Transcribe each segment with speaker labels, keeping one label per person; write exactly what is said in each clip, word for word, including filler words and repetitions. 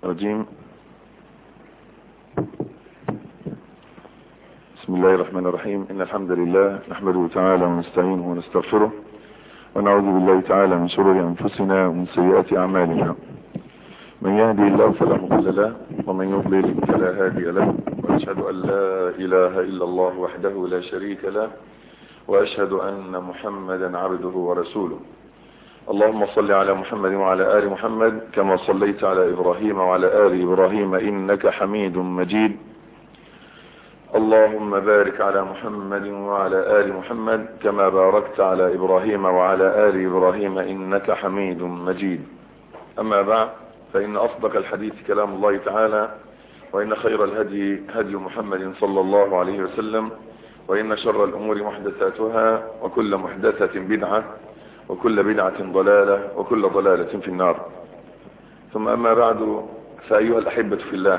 Speaker 1: الرجيم. بسم الله الرحمن الرحيم. إن الحمد لله نحمده تعالى ونستعينه ونستغفره ونعوذ بالله تعالى من شرور أنفسنا ومن سيئات أعمالنا. من يهدي الله فلا مضل له ومن يضلل فلا هادي له، وأشهد أن لا إله إلا الله وحده لا شريك له، وأشهد أن محمدا عبده ورسوله. اللهم صل على محمد وعلى آل محمد كما صليت على إبراهيم وعلى آل إبراهيم إنك حميد مجيد. اللهم بارك على محمد وعلى آل محمد كما باركت على إبراهيم وعلى آل إبراهيم إنك حميد مجيد. أما بعد، فإن أصدق الحديث كلام الله تعالى، وإن خير الهدي هدي محمد صلى الله عليه وسلم، وإن شر الأمور محدثاتها، وكل محدثة بدعة، وكل بدعة ضلالة، وكل ضلالة في النار. ثم أما بعد، فأيها الأحبة في الله،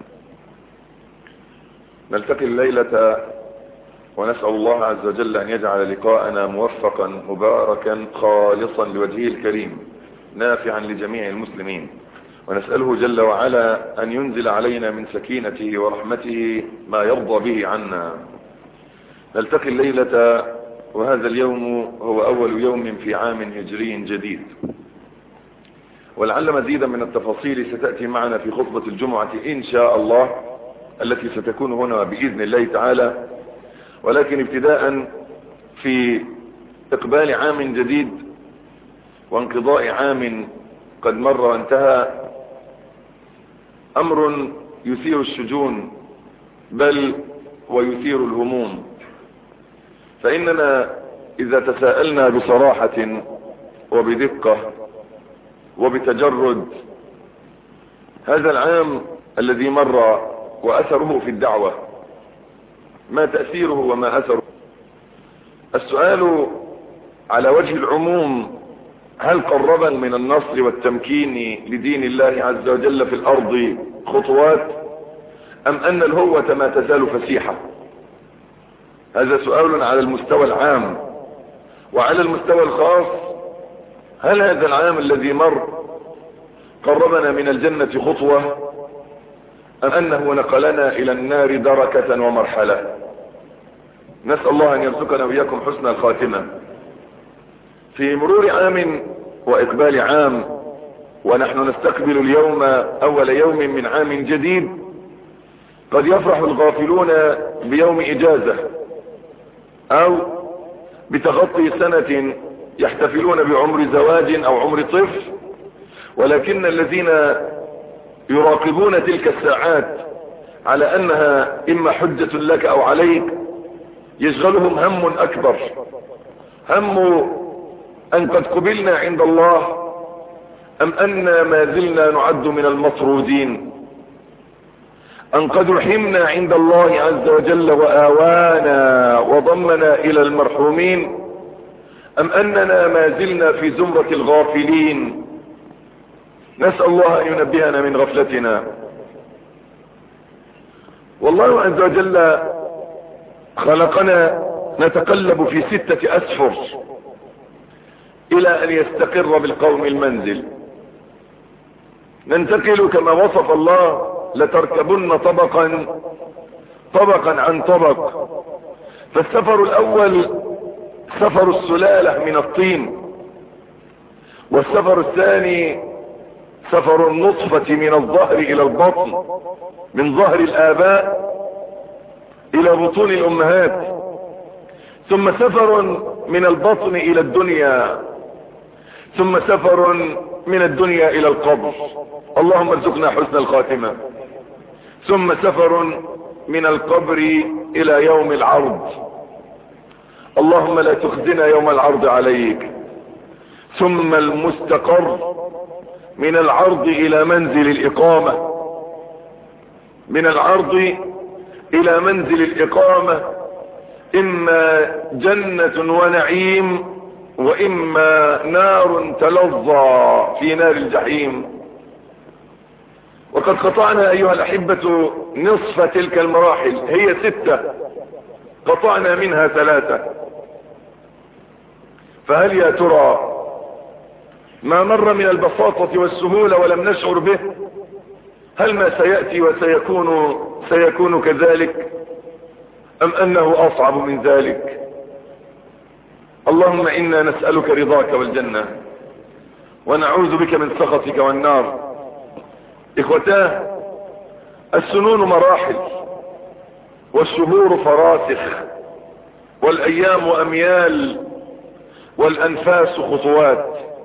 Speaker 1: نلتقي الليلة ونسأل الله عز وجل أن يجعل لقاءنا موفقا مباركا خالصا لوجهه الكريم نافعا لجميع المسلمين، ونسأله جل وعلا أن ينزل علينا من سكينته ورحمته ما يرضى به عنا. نلتقي الليلة وهذا اليوم هو أول يوم في عام هجري جديد، ولعل مزيدا من التفاصيل ستأتي معنا في خطبة الجمعة إن شاء الله التي ستكون هنا بإذن الله تعالى. ولكن ابتداء في إقبال عام جديد وانقضاء عام قد مر وانتهى، أمر يثير الشجون بل ويثير الهموم. فإننا إذا تساءلنا بصراحة وبدقة وبتجرد، هذا العام الذي مر وأثره في الدعوة، ما تأثيره وما أثره؟ السؤال على وجه العموم: هل قربا من النصر والتمكين لدين الله عز وجل في الأرض خطوات، أم أن الهوة ما تزال فسيحة؟ هذا سؤال على المستوى العام. وعلى المستوى الخاص، هل هذا العام الذي مر قربنا من الجنة خطوة، أم أنه نقلنا إلى النار دركة ومرحلة؟ نسأل الله أن يرزقنا وإياكم حسن الخاتمة. في مرور عام وإقبال عام، ونحن نستقبل اليوم أول يوم من عام جديد، قد يفرح الغافلون بيوم إجازة أو بتغطي سنة يحتفلون بعمر زواج أو عمر طفل، ولكن الذين يراقبون تلك الساعات على أنها إما حجة لك أو عليك، يشغلهم هم أكبر، هم أن قد قبلنا عند الله أم أن ما زلنا نعد من المطرودين، أن قد رحمنا عند الله عز وجل وآوانا وضمنا إلى المرحومين، أم أننا ما زلنا في زمرة الغافلين. نسأل الله أن ينبهنا من غفلتنا. والله عز وجل خلقنا نتقلب في ستة أسفر إلى أن يستقر بالقوم المنزل. ننتقل كما وصف الله: لتركبن طبقا طبقا عن طبق. فالسفر الأول سفر السلالة من الطين، والسفر الثاني سفر النطفة من الظهر إلى البطن، من ظهر الآباء إلى بطون الأمهات، ثم سفر من البطن إلى الدنيا، ثم سفر من الدنيا إلى القبر. اللهم ارزقنا حسن الخاتمة. ثم سفر من القبر إلى يوم العرض. اللهم لا تخزنا يوم العرض عليك. ثم المستقر من العرض إلى منزل الإقامة، من العرض إلى منزل الإقامة، إما جنة ونعيم، وإما نار تلظى في نار الجحيم. وقد قطعنا أيها الأحبة نصف تلك المراحل، هي ستة، قطعنا منها ثلاثة. فهل يا ترى ما مر من البساطة والسهولة ولم نشعر به، هل ما سيأتي وسيكون سيكون كذلك أم أنه أصعب من ذلك؟ اللهم إنا نسألك رضاك والجنة ونعوذ بك من سخطك والنار. إخوتاه، السنون مراحل والشهور فراسخ والأيام أميال والأنفاس خطوات.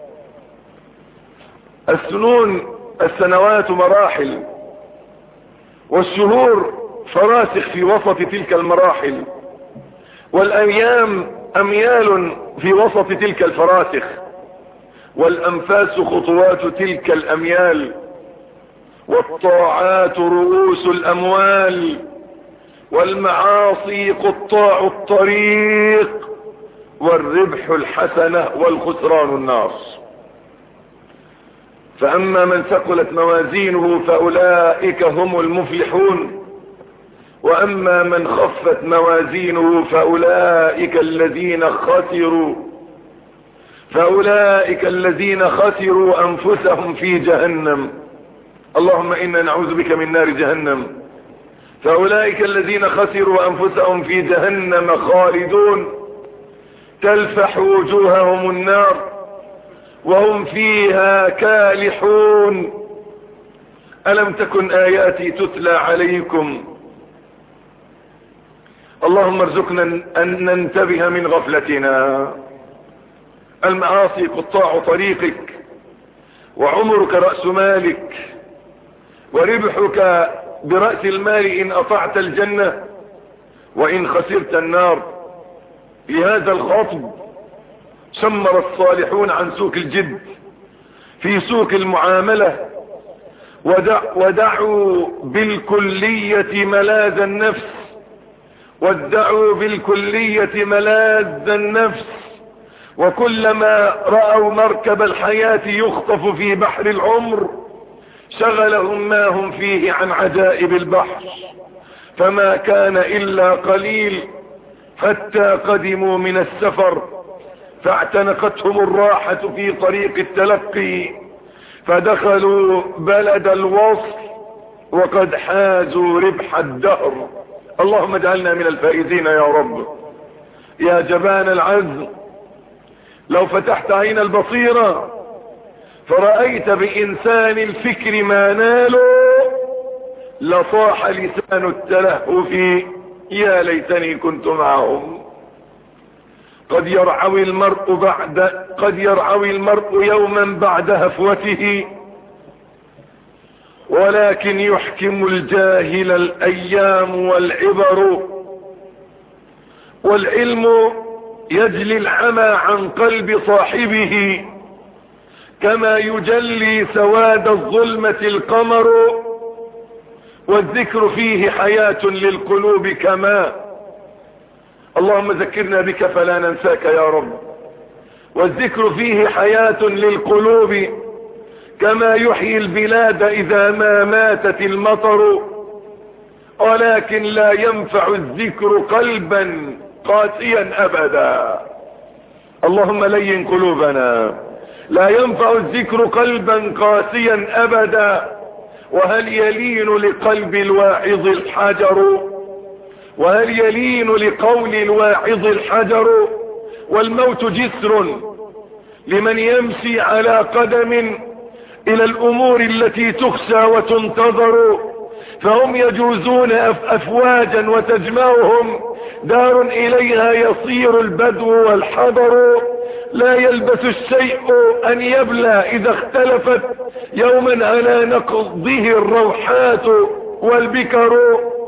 Speaker 1: السنون السنوات مراحل والشهور فراسخ في وسط تلك المراحل والأيام أميال في وسط تلك الفراسخ والأنفاس خطوات تلك الأميال والطاعات رؤوس الأموال والمعاصي قطاع الطريق والربح الحسنة والخسران النار. فأما من ثقلت موازينه فأولئك هم المفلحون، وأما من خفت موازينه فأولئك الذين خسروا فأولئك الذين خسروا أنفسهم في جهنم. اللهم إنا نعوذ بك من نار جهنم. فأولئك الذين خسروا أنفسهم في جهنم خالدون تلفح وجوههم النار وهم فيها كالحون. ألم تكن آياتي تتلى عليكم؟ اللهم ارزقنا أن ننتبه من غفلتنا. المعاصي قطاع طريقك، وعمرك رأس مالك، وربحك برأس المال إن أطعت الجنة وإن خسرت النار. في هذا الخطب شمر الصالحون عن سوق الجد في سوق المعاملة، ودع ودعوا بالكلية ملاذ النفس ودعوا بالكلية ملاذ النفس وكلما رأوا مركب الحياة يخطف في بحر العمر شغلهم ما هم فيه عن عجائب البحر، فما كان إلا قليل حتى قدموا من السفر فاعتنقتهم الراحة في طريق التلقي فدخلوا بلد الوصل وقد حازوا ربح الدهر. اللهم اجعلنا من الفائزين يا رب. يا جبان العزم، لو فتحت عين البصيرة فرأيت بإنسان الفكر ما ناله لصاح لسان التلهف يا ليتني كنت معهم. قد يرعوي المرء بعد قد يرعوي المرء يوما بعد هفوته ولكن يحكم الجاهل الأيام والعبر. والعلم يجلي العمى عن قلب صاحبه كما يجلي سواد الظلمة القمر، والذكر فيه حياة للقلوب كما. اللهم ذكرنا بك فلا ننساك يا رب. والذكر فيه حياة للقلوب كما يحيي البلاد إذا ما ماتت المطر، ولكن لا ينفع الذكر قلبا قاسيا أبدا. اللهم لين قلوبنا. لا ينفع الذكر قلبا قاسيا أبدا. وهل يلين لقلب الواعظ الحجر؟ وهل يلين لقول الواعظ الحجر؟ والموت جسر لمن يمشي على قدم إلى الأمور التي تخشى وتنتظر، فهم يجوزون أفواجا وتجمعهم دار إليها يصير البدو والحضر. لا يلبث الشيء أن يبلى إذا اختلفت يوما على نقضه الروحات والبكر.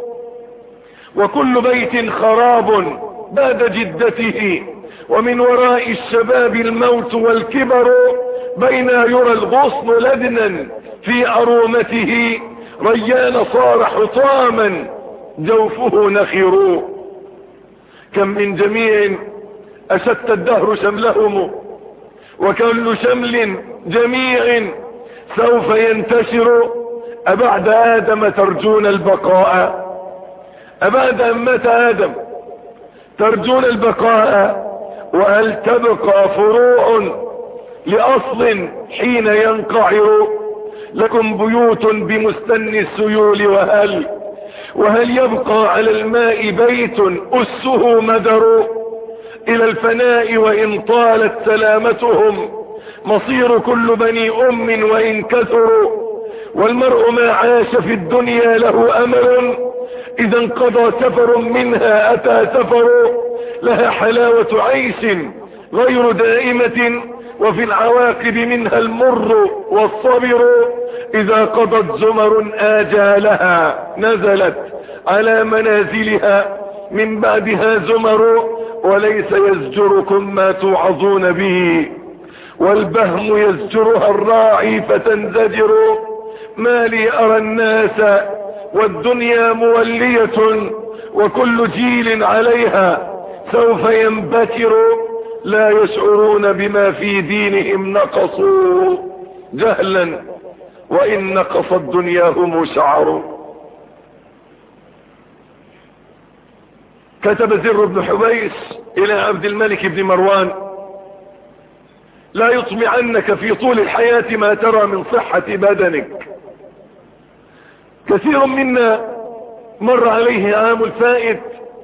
Speaker 1: وكل بيت خراب بعد جدته ومن وراء الشباب الموت والكبر. بين يرى الغصن لدنا في أرومته ريان صار حطاما جوفه نخر. كم من جميع أشت الدهر شملهم وكل شمل جميع سوف ينتشر. أبعد آدم ترجون البقاء؟ أبعد أن مات آدم ترجون البقاء؟ وهل تبقى فروع لأصل حين ينقعر؟ لكم بيوت بمستن السيول وهل وهل يبقى على الماء بيت أسه مدر إلى الفناء وإن طالت سلامتهم مصير كل بني أم وإن كثروا والمرء ما عاش في الدنيا له أمل إذا انقضى سفر منها أتى سفر لها حلاوة عيش غير دائمة وفي العواقب منها المر والصبر إذا قضت زمر آجالها نزلت على منازلها من بعدها زمر وليس يزجركم ما توعظون به والبهم يزجرها الراعي فتنزجر ما لي أرى الناس والدنيا مولية وكل جيل عليها سوف ينبتر لا يشعرون بما في دينهم نقصوا جهلا وإن نقصت دنياهم شعروا. كتب زر بن حبيس إلى عبد الملك بن مروان لا يطمعنك في طول الحياة ما ترى من صحة بدنك. كثير منا مر عليه عام الفائت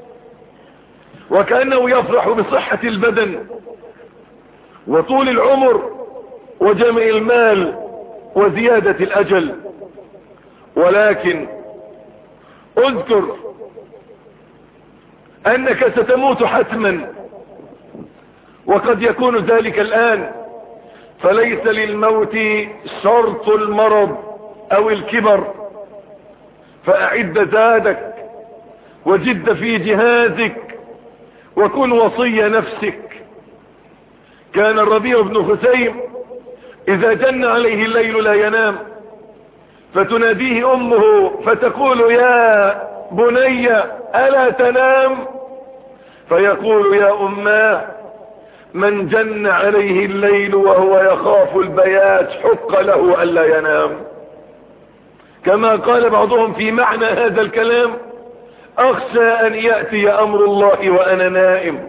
Speaker 1: وكأنه يفرح بصحة البدن وطول العمر وجمع المال وزيادة الأجل، ولكن اذكر أنك ستموت حتما وقد يكون ذلك الآن، فليس للموت شرط المرض أو الكبر، فأعد زادك وجد في جهازك وكن وصي نفسك. كان الربيع بن خثيم إذا جن عليه الليل لا ينام فتناديه أمه فتقول يا بني ألا تنام؟ فيقول يا أماه من جن عليه الليل وهو يخاف البيات حق له ألا ينام. كما قال بعضهم في معنى هذا الكلام أخشى أن يأتي أمر الله وأنا نائم.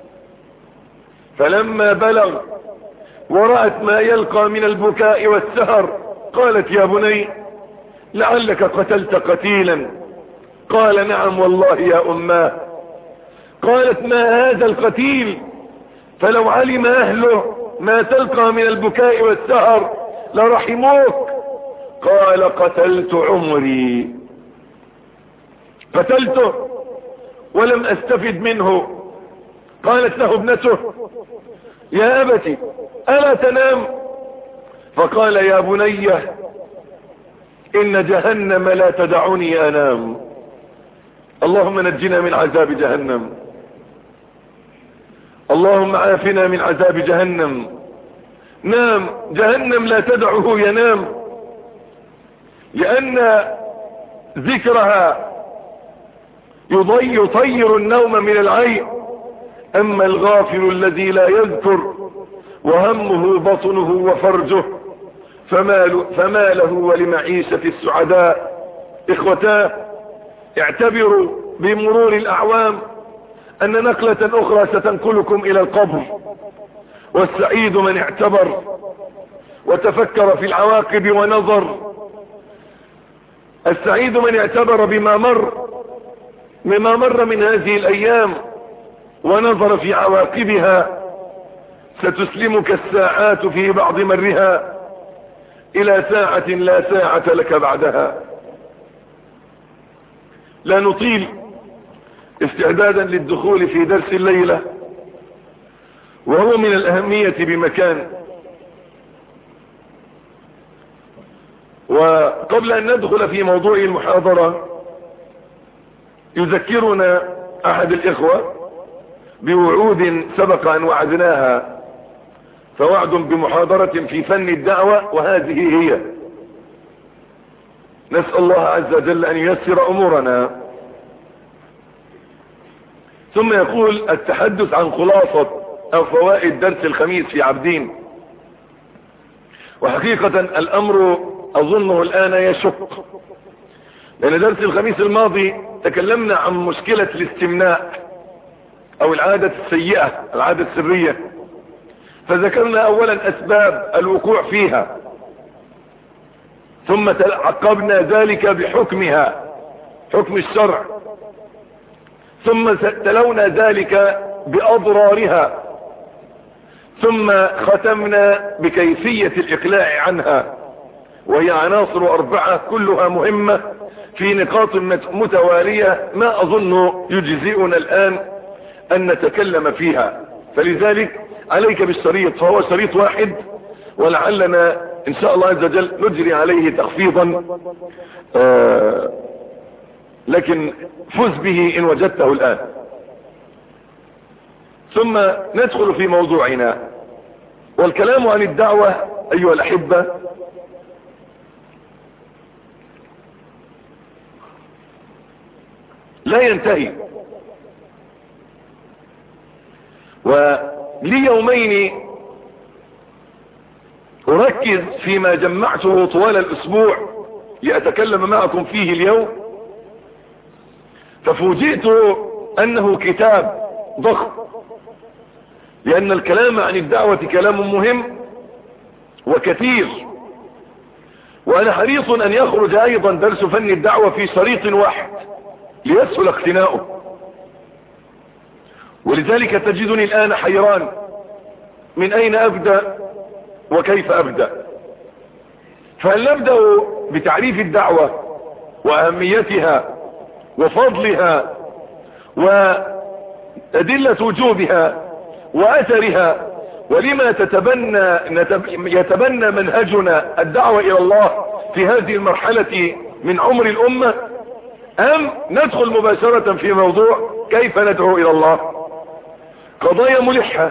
Speaker 1: فلما بلغ ورأت ما يلقى من البكاء والسهر قالت يا بني لعلك قتلت قتيلا. قال نعم والله يا أماه. قالت ما هذا القتيل؟ فلو علم أهله ما تلقى من البكاء والسهر لرحموك. قال قتلت عمري، قتلته ولم أستفد منه. قالت له ابنته يا أبتي ألا تنام؟ فقال يا بني إن جهنم لا تدعني أنام. اللهم نجنا من عذاب جهنم، اللهم عافنا من عذاب جهنم. نام، جهنم لا تدعه ينام، لأن ذكرها يضي يطير النوم من العين. أما الغافل الذي لا يذكر وهمه بطنه وفرجه فما, فما له ولمعيشة السعداء. إخوتاه اعتبروا بمرور الأعوام أن نقلة أخرى ستنقلكم إلى القبر، والسعيد من اعتبر وتفكر في العواقب ونظر. السعيد من اعتبر بما مر مما مر من هذه الأيام ونظر في عواقبها. ستسلمك الساعات في بعض مرها إلى ساعة لا ساعة لك بعدها. لا نطيل استعدادا للدخول في درس الليلة، وهو من الأهمية بمكان. وقبل أن ندخل في موضوع المحاضرة يذكرنا أحد الإخوة بوعود سبق أن وعدناها، فوعد بمحاضرة في فن الدعوة، وهذه هي. نسأل الله عز وجل أن ييسر أمورنا. ثم يقول التحدث عن خلاصة أو فوائد درس الخميس في عابدين. وحقيقة الأمر أظنه الآن يشق، لأن درس الخميس الماضي تكلمنا عن مشكلة الاستمناء أو العادة السيئة، العادة السرية، فذكرنا أولا أسباب الوقوع فيها، ثم عقبنا ذلك بحكمها، حكم الشرع، ثم تلونا ذلك بأضرارها، ثم ختمنا بكيفية الإقلاع عنها، وهي عناصر أربعة كلها مهمة في نقاط متوالية ما أظن يجزئنا الآن أن نتكلم فيها. فلذلك عليك بالشريط، فهو شريط واحد، ولعلنا إن شاء الله عز وجل نجري عليه تخفيضا، آه لكن فز به إن وجدته الآن. ثم ندخل في موضوعنا، والكلام عن الدعوة أيها الأحبة لا ينتهي. ولي يومين أركز فيما جمعته طوال الأسبوع لأتكلم معكم فيه اليوم، ففوجئت أنه كتاب ضخم، لأن الكلام عن الدعوة كلام مهم وكثير، وأنا حريص أن يخرج أيضا درس فن الدعوة في شريط واحد ليسهل اقتناؤه. ولذلك تجدني الآن حيران من أين أبدأ وكيف أبدأ. فهل نبدأ بتعريف الدعوة وأهميتها وفضلها وأدلة وجوبها وأثرها، ولما تتبنى يتبنى منهجنا الدعوة إلى الله في هذه المرحلة من عمر الأمة، أم ندخل مباشرة في موضوع كيف ندعو إلى الله؟ قضايا ملحة،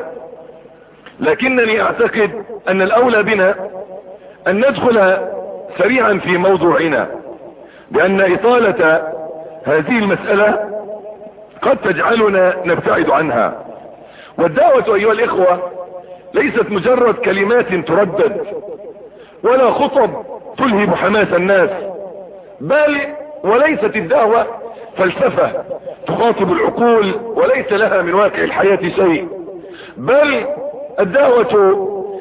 Speaker 1: لكنني أعتقد أن الأولى بنا أن ندخل سريعا في موضوعنا، لأن إطالة هذه المسألة قد تجعلنا نبتعد عنها. والدعوة أيها الإخوة ليست مجرد كلمات تردد ولا خطب تلهب حماس الناس، بل وليست الدعوة فلسفة تخاطب العقول وليس لها من واقع الحياة شيء، بل الدعوة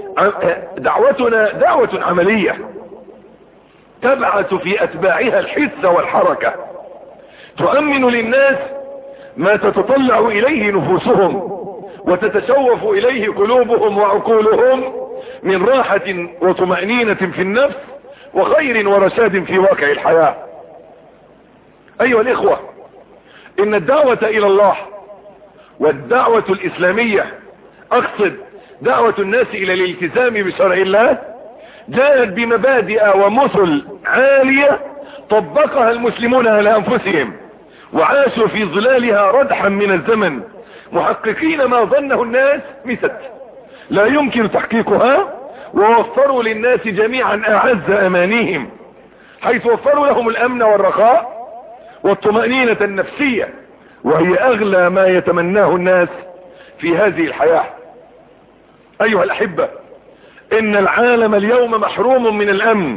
Speaker 1: دعوتنا دعوة عملية تبعث في أتباعها الحس والحركة، تؤمن للناس ما تتطلع إليه نفوسهم وتتشوف إليه قلوبهم وعقولهم من راحة وطمأنينة في النفس وخير ورشاد في واقع الحياة. أيها الإخوة، إن الدعوة إلى الله والدعوة الإسلامية، أقصد دعوة الناس إلى الالتزام بشرع الله، جاءت بمبادئ ومثل عالية طبقها المسلمون على أنفسهم، وعاشوا في ظلالها ردحا من الزمن محققين ما ظنه الناس مثل لا يمكن تحقيقها، ووفروا للناس جميعا أعز أمانيهم، حيث وفروا لهم الأمن والرخاء والطمأنينة النفسية، وهي أغلى ما يتمناه الناس في هذه الحياة. أيها الأحبة، إن العالم اليوم محروم من الأمن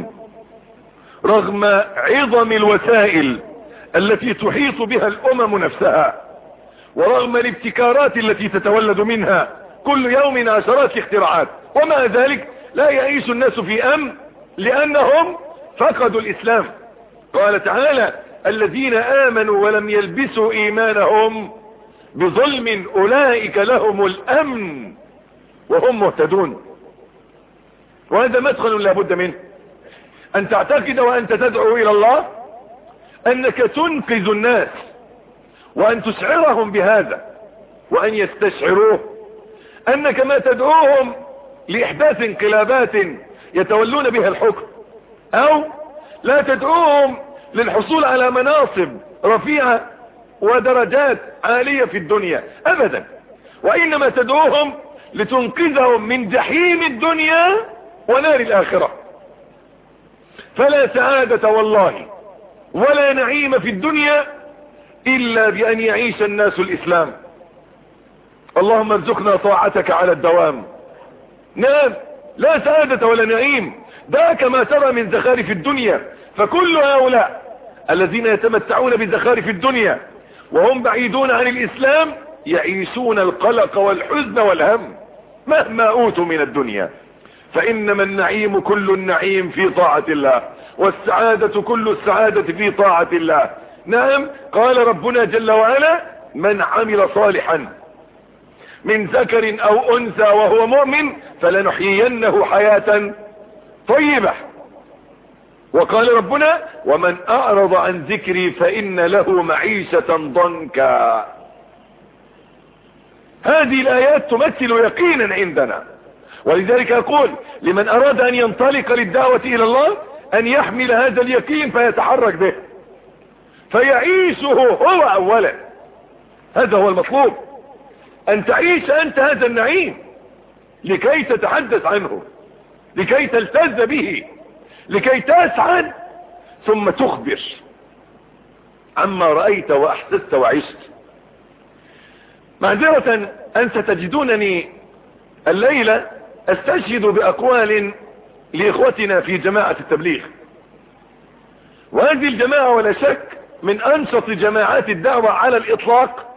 Speaker 1: رغم عظم الوسائل التي تحيط بها الأمم نفسها، ورغم الابتكارات التي تتولد منها كل يوم عشرات الاختراعات، ومع ذلك لا يعيش الناس في أمن لأنهم فقدوا الإسلام. قال تعالى: الذين آمنوا ولم يلبسوا إيمانهم بظلم أولئك لهم الأمن وهم مهتدون. وهذا مدخل لا بد منه، أن تعتقد وأنت تدعو إلى الله أنك تنقذ الناس، وأن تشعرهم بهذا، وأن يستشعروه أنك ما تدعوهم لإحداث انقلابات يتولون بها الحكم، أو لا تدعوهم للحصول على مناصب رفيعة ودرجات عالية في الدنيا أبدا، وإنما تدعوهم لتنقذهم من جحيم الدنيا ونار الآخرة. فلا سعادة والله ولا نعيم في الدنيا إلا بأن يعيش الناس الإسلام. اللهم ارزقنا طاعتك على الدوام. نعم، لا سعادة ولا نعيم، ذاك ما ترى من زخارف الدنيا. فكل هؤلاء الذين يتمتعون بزخارف الدنيا وهم بعيدون عن الإسلام يعيشون القلق والحزن والهم مهما أوتوا من الدنيا. فإنما النعيم كل النعيم في طاعة الله، والسعادة كل السعادة في طاعة الله. نعم، قال ربنا جل وعلا: من عمل صالحا من ذكر أو أنثى وهو مؤمن فلنحيينه حياة طيبة. وقال ربنا: ومن أعرض عن ذكري فإن له معيشة ضنكا. هذه الآيات تمثل يقينا عندنا، ولذلك أقول لمن أراد أن ينطلق للدعوة إلى الله أن يحمل هذا اليقين فيتحرك به، فيعيشه هو أولا. هذا هو المطلوب، أن تعيش أنت هذا النعيم لكي تتحدث عنه، لكي تلتذ به، لكي تسعد، ثم تخبر عما رأيت وأحسست وعشت. معذرة أن ستجدونني الليلة استشهد بأقوال لإخوتنا في جماعة التبليغ، وهذه الجماعة ولا شك من أنشط جماعات الدعوة على الإطلاق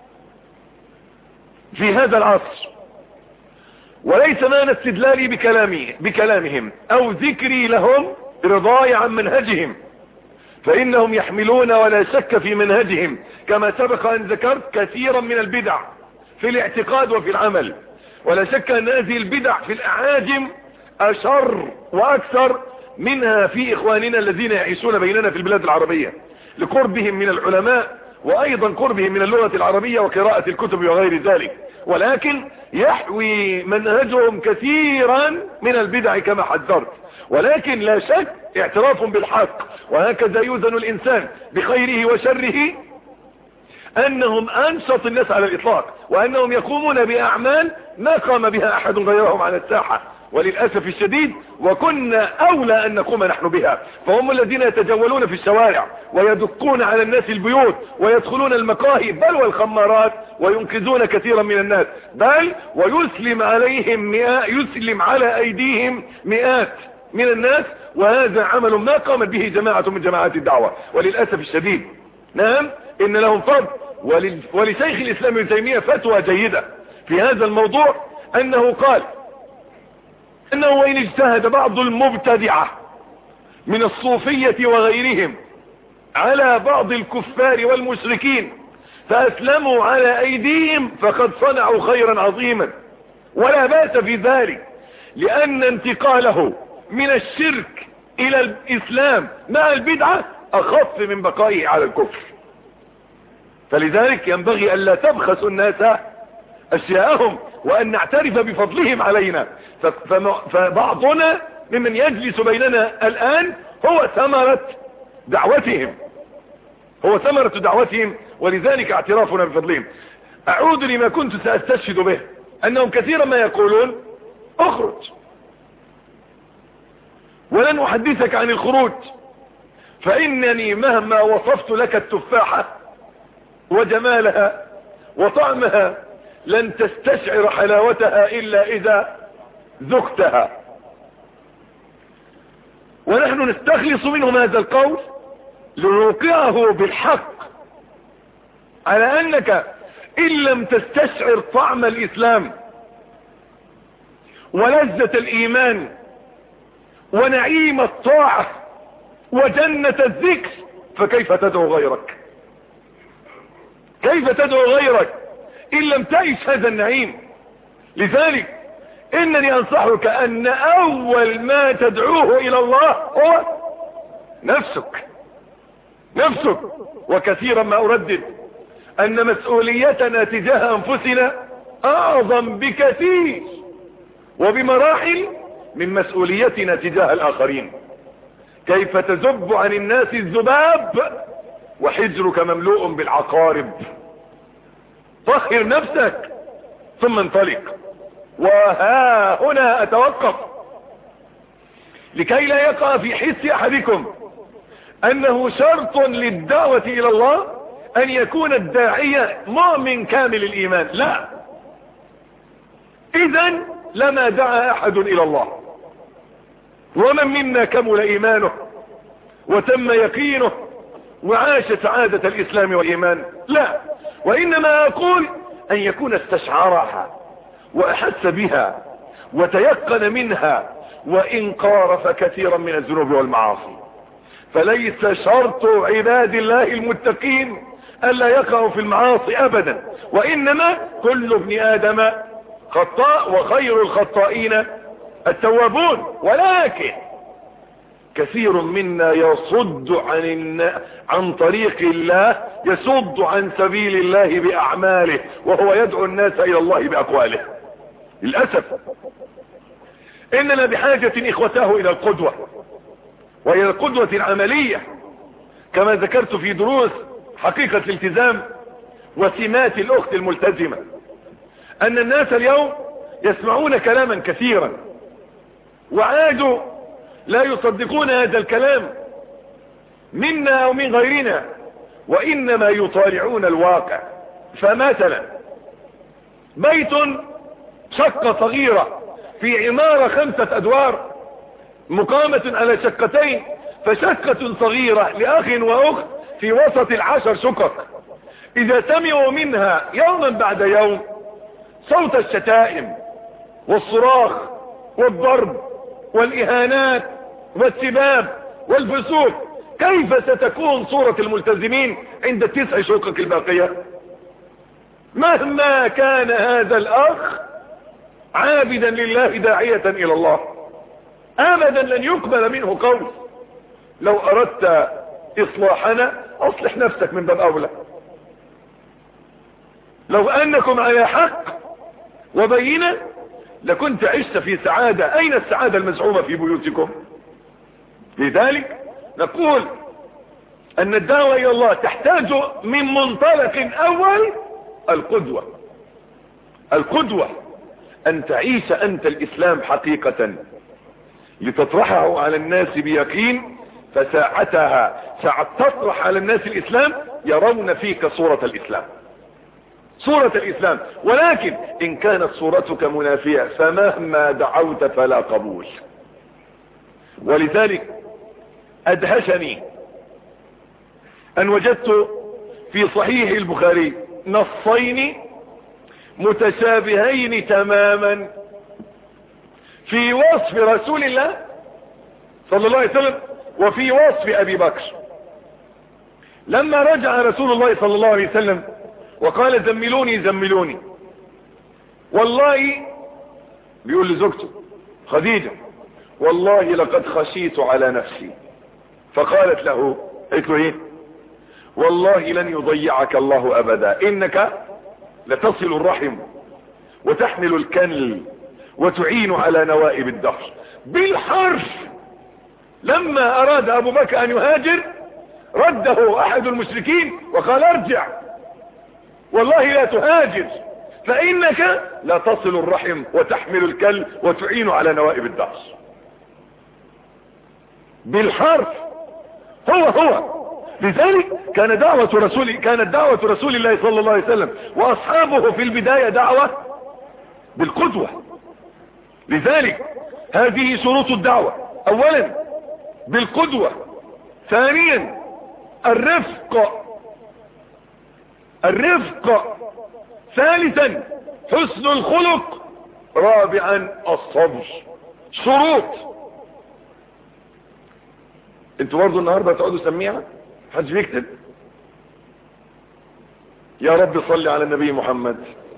Speaker 1: في هذا العصر، وليس معنى استدلالي بكلامي بكلامهم أو ذكري لهم رضاي عن منهجهم، فإنهم يحملون ولا شك في منهجهم كما سبق أن ذكرت كثيرا من البدع في الاعتقاد وفي العمل، ولا شك أن هذه البدع في الأعاجم أشر وأكثر منها في إخواننا الذين يعيشون بيننا في البلاد العربية، لقربهم من العلماء وأيضا قربهم من اللغة العربية وقراءة الكتب وغير ذلك، ولكن يحوي منهجهم كثيرا من البدع كما حذرت. ولكن لا شك اعتراف بالحق، وهكذا يوزن الإنسان بخيره وشره، أنهم أنشط الناس على الإطلاق، وأنهم يقومون بأعمال ما قام بها أحد غيرهم على الساحة، وللأسف الشديد وكنا أولى أن نقوم نحن بها. فهم الذين يتجولون في الشوارع ويدقون على الناس البيوت ويدخلون المقاهي بل والخمارات وينقذون كثيرا من الناس، بل ويسلم عليهم مئات يسلم على أيديهم مئات من الناس، وهذا عمل ما قامت به جماعة من جماعات الدعوة وللأسف الشديد. نعم، إن لهم فضل، ولشيخ الإسلام ابن تيمية فتوى جيدة في هذا الموضوع، أنه قال أنه وإن اجتهد بعض المبتدعة من الصوفية وغيرهم على بعض الكفار والمشركين فأسلموا على أيديهم فقد صنعوا خيرا عظيما، ولا بأس في ذلك، لأن انتقاله من الشرك إلى الإسلام مع البدعة أخف من بقائه على الكفر. فلذلك ينبغي ألا تبخسوا الناس أشياءهم، وأن نعترف بفضلهم علينا. فبعضنا ممن يجلس بيننا الآن هو ثمرة دعوتهم هو ثمرة دعوتهم ولذلك اعترافنا بفضلهم. أعود لما كنت سأستشهد به، أنهم كثيرا ما يقولون: اخرج، ولن أحدثك عن الخروج، فإنني مهما وصفت لك التفاحة وجمالها وطعمها لن تستشعر حلاوتها إلا إذا ذقتها. ونحن نستخلص منهم هذا القول لنوقعه بالحق، على أنك إن لم تستشعر طعم الإسلام ولذة الإيمان ونعيم الطاعة وجنة الذكر فكيف تدعو غيرك؟ كيف تدعو غيرك إن لم تعيش هذا النعيم؟ لذلك إنني أنصحك أن أول ما تدعوه إلى الله هو نفسك نفسك وكثيرا ما أردد أن مسؤوليتنا تجاه أنفسنا أعظم بكثير وبمراحل من مسؤوليتنا تجاه الآخرين. كيف تذب عن الناس الذباب وحجرك مملوء بالعقارب؟ طهر نفسك ثم انطلق. وها هنا أتوقف لكي لا يقع في حس أحدكم أنه شرط للدعوة إلى الله أن يكون الداعية مؤمن كامل الإيمان. لا، إذن لما دعا أحد إلى الله. ومن منا كمل إيمانه وتم يقينه وعاش سعادة الإسلام والإيمان؟ لا، وإنما أقول أن يكون استشعرها وأحس بها وتيقن منها وإن قارف كثيرا من الذنوب والمعاصي. فليس شرط عباد الله المتقين ألا يقعوا في المعاصي أبدا، وإنما كل ابن آدم خطاء وخير الخطائين التوابون. ولكن كثير منا يصد عن عن طريق الله، يصد عن سبيل الله بأعماله، وهو يدعو الناس إلى الله بأقواله. للأسف إننا بحاجة إخوته إلى القدوة، وإلى القدوة العملية، كما ذكرت في دروس حقيقة الالتزام وسمات الأخت الملتزمة، أن الناس اليوم يسمعون كلاما كثيرا وعادوا لا يصدقون هذا الكلام منا أو من غيرنا، وإنما يطالعون الواقع. فمثلا بيت شقة صغيرة في عمارة خمسة أدوار مقامة على شقتين، فشقة صغيرة لأخ وأخت في وسط العشر شقق، إذا سمعوا منها يوما بعد يوم صوت الشتائم والصراخ والضرب والإهانات والسباب والفسوق، كيف ستكون صورة الملتزمين عند التسع شقق الباقية؟ مهما كان هذا الأخ عابدا لله داعية إلى الله، أبدا لن يقبل منه قول. لو أردت إصلاحنا أصلح نفسك من باب أولى. لو أنكم على حق وبينة لكنت عشت في سعادة. أين السعادة المزعومة في بيوتكم؟ لذلك نقول أن الدعوة إلى الله تحتاج من منطلق أول القدوة. القدوة أن تعيش أنت الإسلام حقيقة لتطرحه على الناس بيقين، فساعتها ساعة تطرح على الناس الإسلام يرون فيك صورة الإسلام، صورة الإسلام. ولكن إن كانت صورتك منافية فمهما دعوت فلا قبول. ولذلك أدهشني أن وجدت في صحيح البخاري نصين متشابهين تماما في وصف رسول الله صلى الله عليه وسلم وفي وصف أبي بكر. لما رجع رسول الله صلى الله عليه وسلم وقال زملوني زملوني، والله بيقول لزوجته خديجة والله لقد خشيت على نفسي، فقالت له، قالت له ايه؟ والله لن يضيعك الله ابدا، انك لتصل الرحم وتحمل الكل وتعين على نوائب الدهر. بالحرف لما اراد ابو بكر ان يهاجر رده احد المشركين وقال ارجع، والله لا تهاجر فانك لا تصل الرحم وتحمل الكل وتعين على نوائب الدهر. بالحرف هو هو. لذلك كان دعوة رسول كانت دعوة رسول الله صلى الله عليه وسلم واصحابه في البداية دعوة بالقدوة. لذلك هذه شروط الدعوة: اولا بالقدوة، ثانيا الرفق الرفق ثالثا حسن الخلق، رابعا الصبر. شروط. انتوا برضو النهاردة تقعدوا سميعة؟ حد بيكتب؟ يا رب صل على النبي محمد.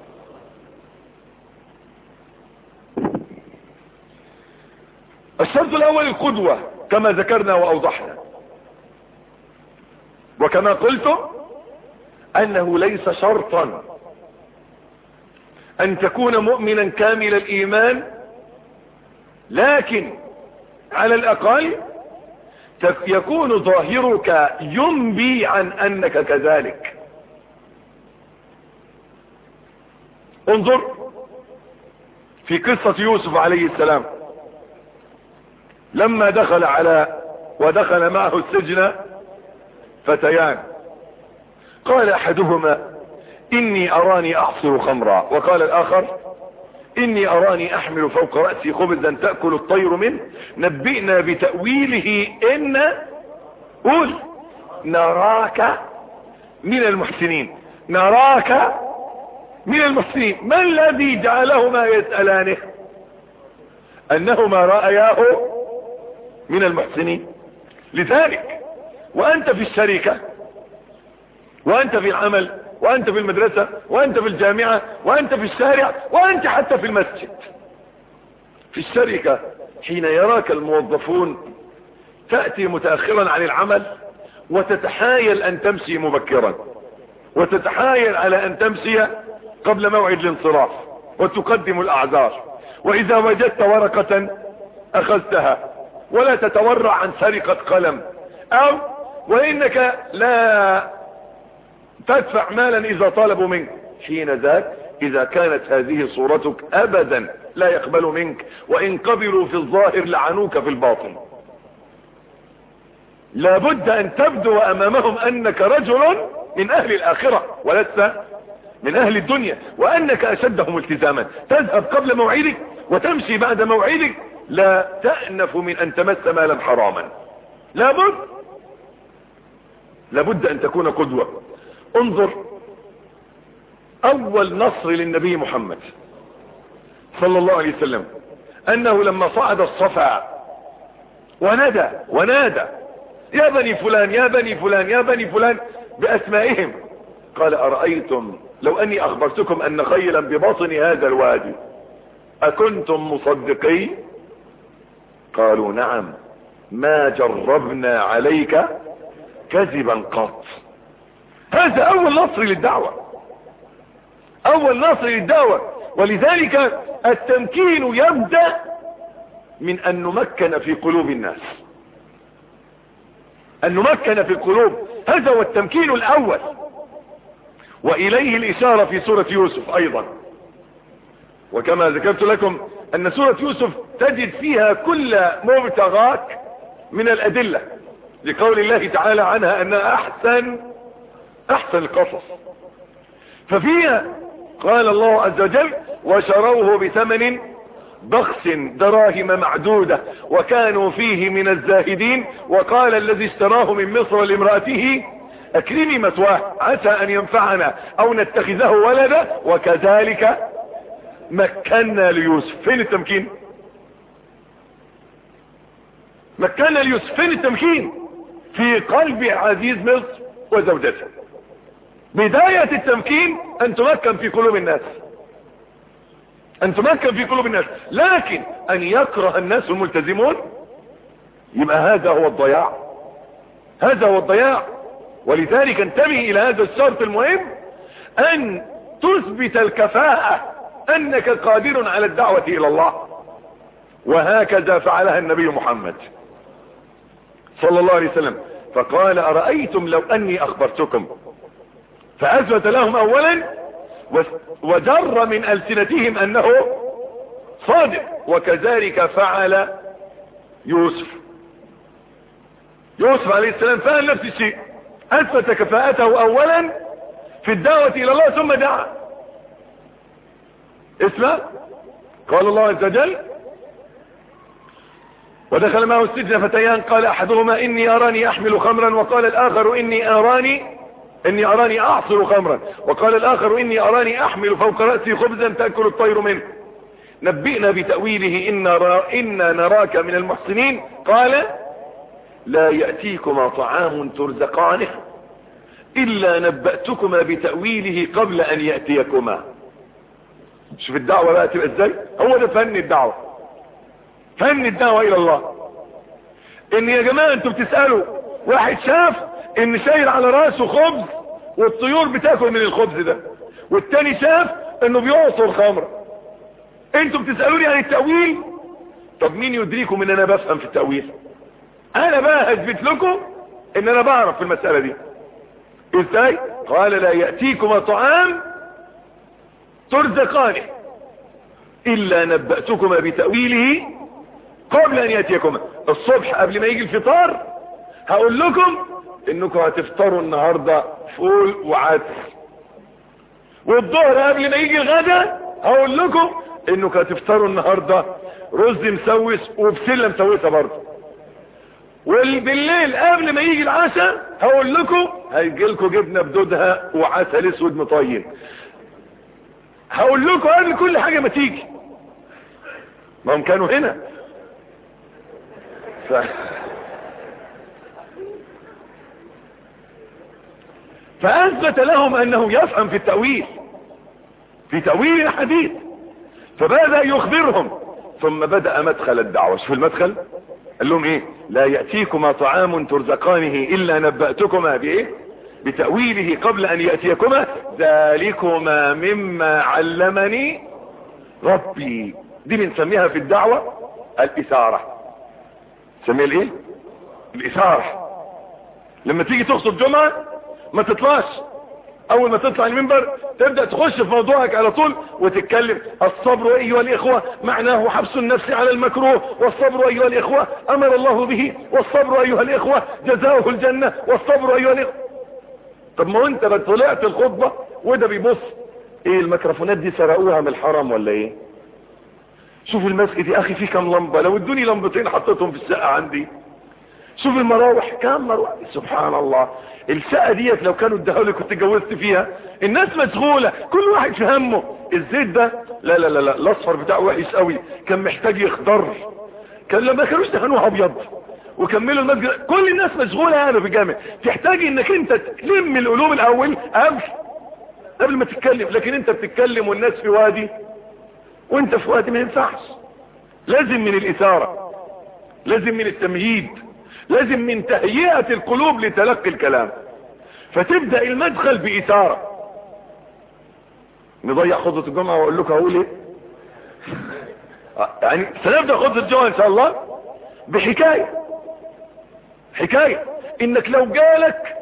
Speaker 1: الشرط الاول القدوة كما ذكرنا واوضحنا، وكما قلت انه ليس شرطا ان تكون مؤمنا كامل الايمان، لكن على الاقل يكون ظاهرك ينبي عن انك كذلك. انظر في قصة يوسف عليه السلام لما دخل على ودخل معه السجن فتيان، قال احدهما اني اراني اعصر خمرا، وقال الاخر اني اراني احمل فوق رأسي خبزا تأكل الطير منه، نبئنا بتأويله ان قول نراك من المحسنين. نراك من المحسنين، ما الذي جعلهما يسألانه؟ انهما رأياه من المحسنين. لذلك وانت في الشركة وانت في العمل وانت في المدرسة وانت في الجامعة وانت في الشارع وانت حتى في المسجد، في الشركة حين يراك الموظفون تأتي متأخرا عن العمل وتتحايل ان تمشي مبكرا، وتتحايل على ان تمشي قبل موعد الانصراف، وتقدم الاعذار، واذا وجدت ورقة اخذتها، ولا تتورع عن سرقة قلم، او وانك لا تدفع مالا اذا طالبوا منك. حين ذاك اذا كانت هذه صورتك ابدا لا يقبل منك، وان قبلوا في الظاهر لعنوك في الباطن. لابد ان تبدو امامهم انك رجل من اهل الاخرة ولست من اهل الدنيا، وانك اشدهم التزاما. تذهب قبل موعدك وتمشي بعد موعدك، لا تأنف من ان تمس مالا حراما. لابد لابد ان تكون قدوة. انظر اول نصر للنبي محمد صلى الله عليه وسلم، انه لما صعد الصفا ونادى ونادى يا بني فلان يا بني فلان يا بني فلان باسمائهم، قال أرأيتم لو اني اخبرتكم ان خيلا بباطن هذا الوادي اكنتم مصدقي؟ قالوا نعم ما جربنا عليك كذبا قط. هذا اول نصر للدعوة، اول نصر للدعوة. ولذلك التمكين يبدأ من ان نمكن في قلوب الناس، ان نمكن في القلوب. هذا هو التمكين الاول، واليه الاشارة في سورة يوسف ايضا. وكما ذكرت لكم ان سورة يوسف تجد فيها كل مبتغاك من الادلة، لقول الله تعالى عنها انها احسن احسن القصص. ففيها قال الله عز وجل وشروه بثمن بخس دراهم معدودة وكانوا فيه من الزاهدين، وقال الذي اشتراه من مصر لامرأته اكرمي مثواه عسى ان ينفعنا او نتخذه ولدا وكذلك مكنا ليوسف. فين التمكين؟ مكنا ليوسف. فين التمكين؟ في قلب عزيز مصر وزوجته. بداية التمكين ان تمكن في قلوب الناس، ان تمكن في قلوب الناس. لكن ان يكره الناس الملتزمون يبقى هذا هو الضياع، هذا هو الضياع. ولذلك انتبه الى هذا الشرط المهم، ان تثبت الكفاءة انك قادر على الدعوة الى الله. وهكذا فعلها النبي محمد صلى الله عليه وسلم، فقال أرأيتم لو اني اخبرتكم، فاثبت لهم اولا وجر من ألسنتهم انه صادق. وكذلك فعل يوسف. يوسف عليه السلام فعل نفس الشيء، اثبت كفاءته اولا في الدعوة الى الله ثم دعا. اسمع قال الله عز وجل ودخل معه السجن فتيان قال احدهما اني اراني احمل خمرا وقال الاخر اني اراني اني اراني اعصر خمرا وقال الاخر اني اراني احمل فوق رأسي خبزا تأكل الطير منه نبئنا بتأويله إنا, إنا نراك من المحسنين. قال لا يأتيكما طعام ترزقانه إلا نبأتكما بتأويله قبل أن يأتيكما. شوف الدعوة بقى تبقى ازاي. هو ده فن الدعوة، فن الدعوة إلى الله. إن يا جماعة انتوا بتسألوا واحد شاف إن شايل على رأسه خبز والطيور بتاكل من الخبز ده، والتاني شاف إنه بيعصر خمر. انتوا بتسألوني عن التأويل، طب مين يدريكم ان انا بفهم في التأويل؟ انا بقى هثبت لكم ان انا بعرف في المسألة دي ازاي. قال لا يأتيكما طعام ترزقانه الا نبأتكما بتأويله قبل ان يأتيكما. الصبح قبل ما يجي الفطار هقول لكم انكم هتفطروا النهاردة فول وعدس، والظهر قبل ما يجي الغداء هقول لكم انكم هتفطروا النهاردة رز مسوس وبسلة مسوسة برضه، وبالليل قبل ما يجي العشاء هقول لكم هيجي لكم جبنة بدودها وعسل اسود مطين. هقول لكم قبل كل حاجة ما تيجي. ما هم كانوا هنا. ف... فأثبت لهم أنه يفهم في التأويل، في تأويل الحديث، فبدأ يخبرهم. ثم بدأ مدخل الدعوة. شوف المدخل، قال لهم ايه؟ لا يأتيكما طعام ترزقانه إلا نبأتكما بايه؟ بتأويله قبل أن يأتيكما، ذلكما مما علمني ربي. دي بنسميها في الدعوة الإثارة. سميها الايه؟ الإثارة. لما تيجي تخطب جمعة ما تطلعش اول ما تطلع المنبر تبدأ تخش في موضوعك على طول وتتكلم. الصبر ايها الاخوة معناه حبس النفس على المكروه، والصبر ايها الاخوة امر الله به، والصبر ايها الاخوة جزاؤه الجنة، والصبر ايها الاخوة. طب ما انت طلعت الخطبة وده بيبص ايه الميكروفونات دي سرقوها من الحرم ولا ايه؟ شوف المسجد يا اخي فيه كام لمبة، لو ادوني لمبتين حطيتهم في الشقة عندي. شوف المراوح كام مروح، سبحان الله. الشقة ديت لو كانوا اداها لي كنت اتجوزت فيها. الناس مشغولة كل واحد في همه. الزيت ده لا لا لا لا الاصفر بتاعه وحش قوي، كان محتاج يخضر. كان لما كانوش دهنوه ابيض وكملوا المسجد. كل الناس مشغولة يعني في جامع. تحتاج انك انت تلم القلوب الاول قبل قبل ما تتكلم. لكن انت بتتكلم والناس في وادي وانت في وادي، ما ينفعش. لازم من الاثارة، لازم من التمهيد، لازم من تهيئة القلوب لتلقي الكلام. فتبدأ المدخل بإثارة. نضيع خطبة الجمعة واقول لكم هقول ايه؟ يعني سنبدأ خطبة الجمعة ان شاء الله بحكاية. حكاية انك لو جالك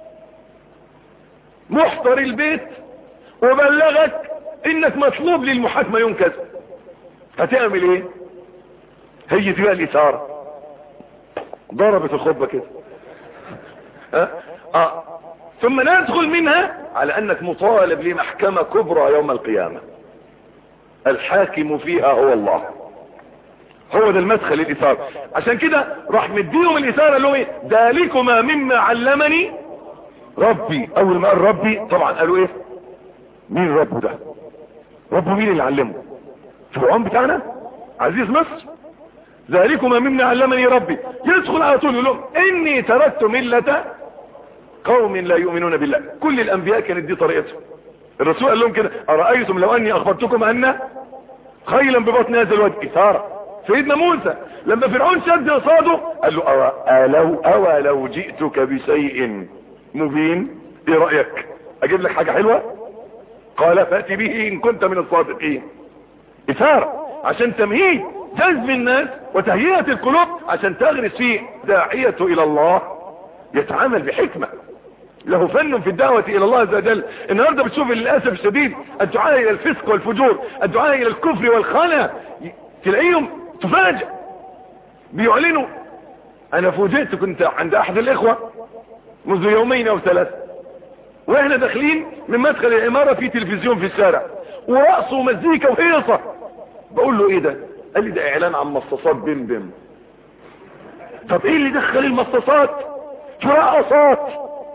Speaker 1: محضر البيت وبلغك انك مطلوب للمحاكمة يوم كذا، هتعمل ايه؟ هي دي بقى الإثارة. ضربت الخطبة كده. اه اه ثم ندخل منها على انك مطالب لمحكمة كبرى يوم القيامة، الحاكم فيها هو الله. هو ده المدخل الإثارة. عشان كده راح مديهم الإثارة اللي هو ايه؟ ذلكما مما علمني ربي. اول ما قال ربي طبعا قالوا ايه؟ مين ربه ده؟ ربه مين اللي علمه؟ فرعون بتاعنا عزيز مصر؟ ذلكما مما علمني ربي. يدخل على طول يقول لهم اني تركت ملة قوم لا يؤمنون بالله. كل الانبياء كانت دي طريقتهم. الرسول قال لهم كده: ارايتم لو اني اخبرتكم ان خيلا ببطن هذا الوادي. اثاره. سيدنا موسى لما فرعون شد قصاده قال له: أولو, أولو جئتك بشيء مبين، ايه رايك اجيب لك حاجه حلوه؟ قال فاتي به ان كنت من الصادقين. اثاره عشان تمهيد جذب الناس وتهيئة القلوب عشان تغرس فيه داعية الى الله يتعامل بحكمة، له فن في الدعوة الى الله عز وجل. النهاردة بتشوف للأسف الشديد الدعاء الى الفسق والفجور، الدعاء الى الكفر والخنا، تلاقيهم تفاجئ بيعلنوا. انا فوجئت كنت عند احد الاخوة منذ يومين او ثلاثة، واحنا داخلين من مدخل العمارة في تلفزيون في الشارع ورقص ومزيكا وهيصة. بقول له ايه ده؟ قال لي ده اعلان عن مصاصات بيم بيم. طب ايه اللي دخل المصاصات في رقصات؟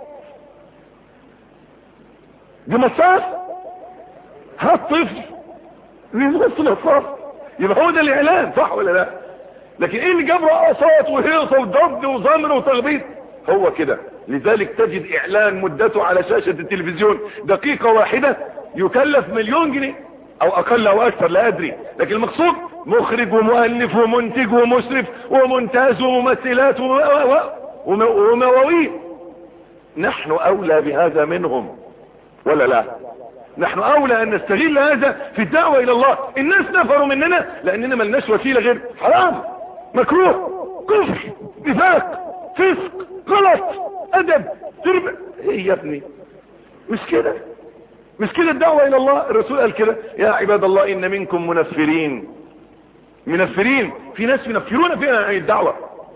Speaker 1: دي مصاص؟ هات طفل بيبص مصاص يبقى هو ده الاعلان، صح ولا لا؟ لكن ايه اللي جاب رقصات وهيصة وضبط وزمر وتخبيط؟ هو كده. لذلك تجد اعلان مدته على شاشة التلفزيون دقيقة واحدة يكلف مليون جنيه او اقل او اكثر لا ادري، لكن المقصود مخرج ومؤلف ومنتج ومشرف ومونتاج وممثلات ومواويل. نحن اولى بهذا منهم ولا لا؟ نحن اولى ان نستغل هذا في الدعوة الى الله. الناس نفروا مننا لاننا ملناش وسيلة غير حرام، مكروه، كفر، نفاق، فسق، غلط، ادب، تربع. ايه يا ابني؟ مش كده، مش كده الدعوة الى الله. الرسول قال كده: يا عباد الله ان منكم منفرين. منفرين، في ناس ينفرون فيها عن الدعوة.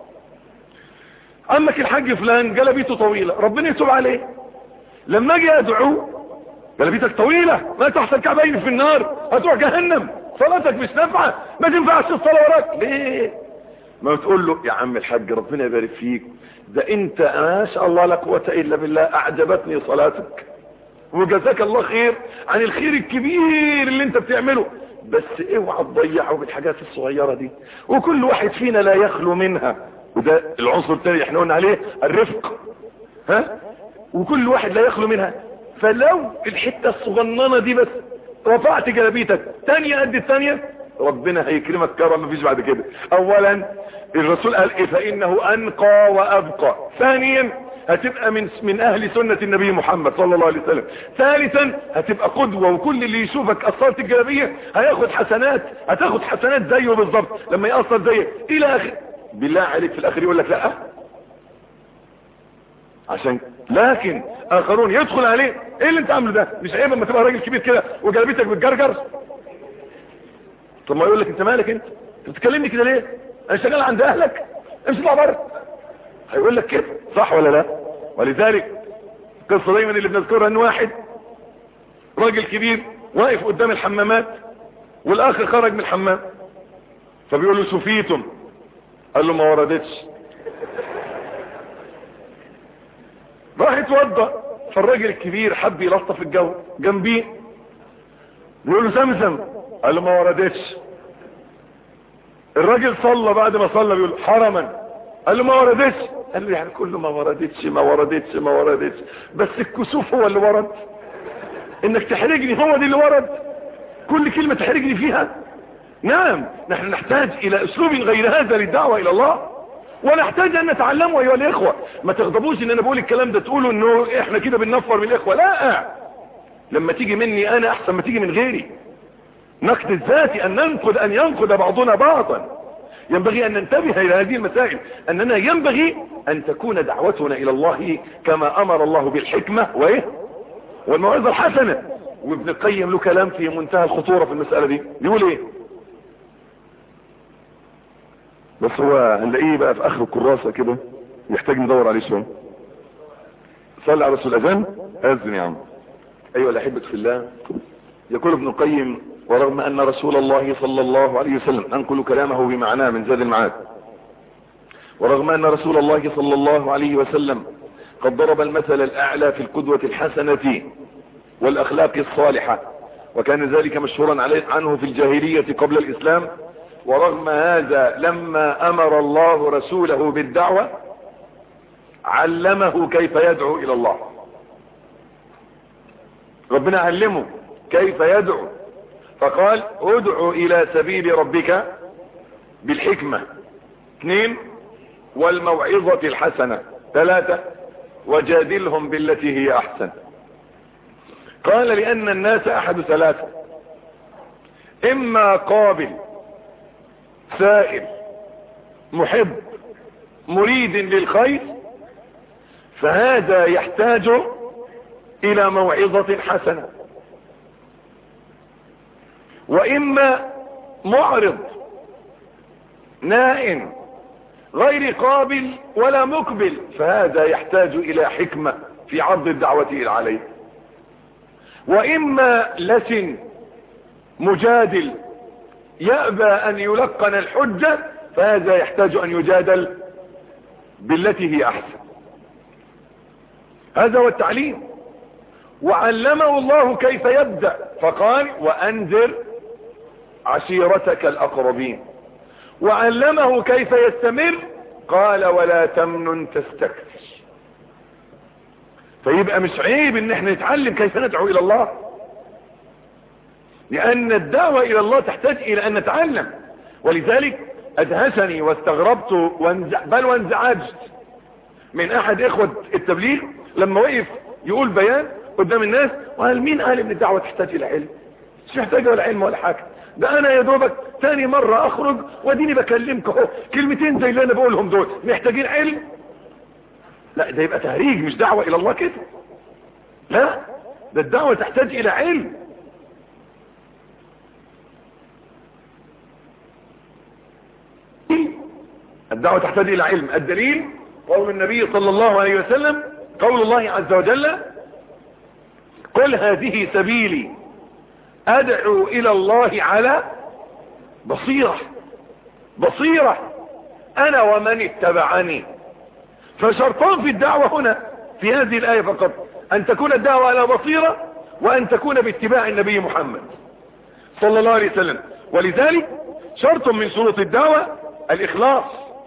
Speaker 1: عمك الحاج فلان جلبيته طويلة، ربنا يتوب عليه. لما اجي ادعوه: جلبيتك طويلة ما تحت الكعبين في النار، هتروح جهنم، صلاتك مش نافعة، ما تنفعش الصلاة وراك. ليه؟ ما تقول له: يا عم الحاج ربنا يبارك فيك، ده انت ما شاء الله لا قوة الا بالله، اعجبتني صلاتك وجزاك الله خير عن الخير الكبير اللي انت بتعمله، بس اوعى تضيعوا بالحاجات الصغيرة دي، وكل واحد فينا لا يخلو منها، وده العنصر التاني احنا قلنا عليه الرفق، ها، وكل واحد لا يخلو منها. فلو الحتة الصغننة دي بس رفعت جلابيتك تانية قد التانية، ربنا هيكرمك كرم مفيش بعد كده. اولا الرسول قال ايه؟ فانه انقى وابقى. ثانيا هتبقى من من اهل سنة النبي محمد صلى الله عليه وسلم. ثالثا هتبقى قدوة، وكل اللي يشوفك قصرت الجلابية هياخد حسنات، هتاخد حسنات زيه بالظبط لما يقصر زيك الى اخر. بالله عليك في الاخر يقول لك لا، عشان لكن اخرون يدخل عليه ايه اللي انت عامله ده؟ مش عيب اما تبقى راجل كبير كده وجلابيتك بتجرجر؟ طب ما يقول لك انت مالك، انت بتكلمني كده ليه؟ انا شغال عند اهلك، امشي اطلع بره. هيقول لك كده، صح ولا لا؟ ولذلك القصه دايما اللي بنذكرها ان واحد راجل كبير واقف قدام الحمامات، والاخ خرج من الحمام فبيقول له شفيتم؟ قال له ما وردتش. راح يتوضا، فالراجل الكبير حب يلطف الجو جنبيه، بيقول له زمزم؟ قال له ما وردتش. الراجل صلى، بعد ما صلى بيقول حرما؟ قال له ما وردتش. قال له يعني كله ما وردتش ما وردتش ما وردتش، بس الكسوف هو اللي ورد، انك تحرجني هو دي اللي ورد، كل كلمة تحرجني فيها. نعم نحن نحتاج الى اسلوب غير هذا للدعوة الى الله، ونحتاج ان نتعلمه ايها الاخوة. ما تغضبوش ان انا بقول الكلام ده تقولوا انه احنا كده بننفر من الاخوة، لا، لما تيجي مني انا احسن ما تيجي من غيري. نقد الذاتي ان ننقد ان ينقد بعضنا بعضا. ينبغي ان ننتبه الى هذه المسائل، اننا ينبغي ان تكون دعوتنا الى الله كما امر الله بالحكمة وايه والموعظة الحسنة. وابن القيم له كلام في منتهى الخطورة في المسألة دي، يقول ايه؟ بس هو هنلاقيه بقى في اخر الكراسة كده، يحتاج ندور عليه شوية. صلى على رسول الاذان، اذن يا عم. ايها الاحبة في الله، يقول ابن القيم: ورغم ان رسول الله صلى الله عليه وسلم، انقل كلامه بمعناه من زاد المعاد، ورغم ان رسول الله صلى الله عليه وسلم قد ضرب المثل الاعلى في القدوة الحسنة والاخلاق الصالحة، وكان ذلك مشهورا عليه عنه في الجاهلية قبل الاسلام، ورغم هذا لما امر الله رسوله بالدعوة علمه كيف يدعو الى الله. ربنا علمه كيف يدعو، فقال: ادعو الى سبيل ربك بالحكمة. اثنين: والموعظة الحسنة. ثلاثة: وجادلهم بالتي هي احسن. قال: لان الناس احد ثلاثة: اما قابل سائل محب مريد للخير، فهذا يحتاج الى موعظة حسنة، واما معرض نائم غير قابل ولا مقبل، فهذا يحتاج الى حكمة في عرض الدعوة عليه، واما لسن مجادل يأبى ان يلقن الحجة، فهذا يحتاج ان يجادل بالتي هي احسن. هذا هو التعليم. وعلمه الله كيف يبدأ، فقال: وانذر عشيرتك الاقربين. وعلمه كيف يستمر، قال: ولا تمنن تستكثر. فيبقى مش عيب ان احنا نتعلم كيف ندعو الى الله، لان الدعوة الى الله تحتاج الى ان نتعلم. ولذلك ادهشني واستغربت وانزع بل وانزعجت من احد اخوة التبليغ لما وقف يقول بيان قدام الناس وقال: مين قال ان الدعوة تحتاج الى علم؟ مش محتاجة ولا علم ولا حاجة، ده انا يا دوبك ثاني مرة اخرج واديني بكلمك اهو كلمتين زي اللي انا بقولهم دول، محتاجين علم؟ لا، ده يبقى تهريج، مش دعوة الى الله كده. لا، ده الدعوة تحتاج الى علم. الدعوة تحتاج الى علم. الدليل قول النبي صلى الله عليه وسلم، قول الله عز وجل: قل هذه سبيلي ادعو الى الله على بصيرة. بصيرة انا ومن اتبعني. فشرطان في الدعوة هنا في هذه الآية فقط: ان تكون الدعوة على بصيرة، وان تكون باتباع النبي محمد صلى الله عليه وسلم. ولذلك شرط من شروط الدعوة الإخلاص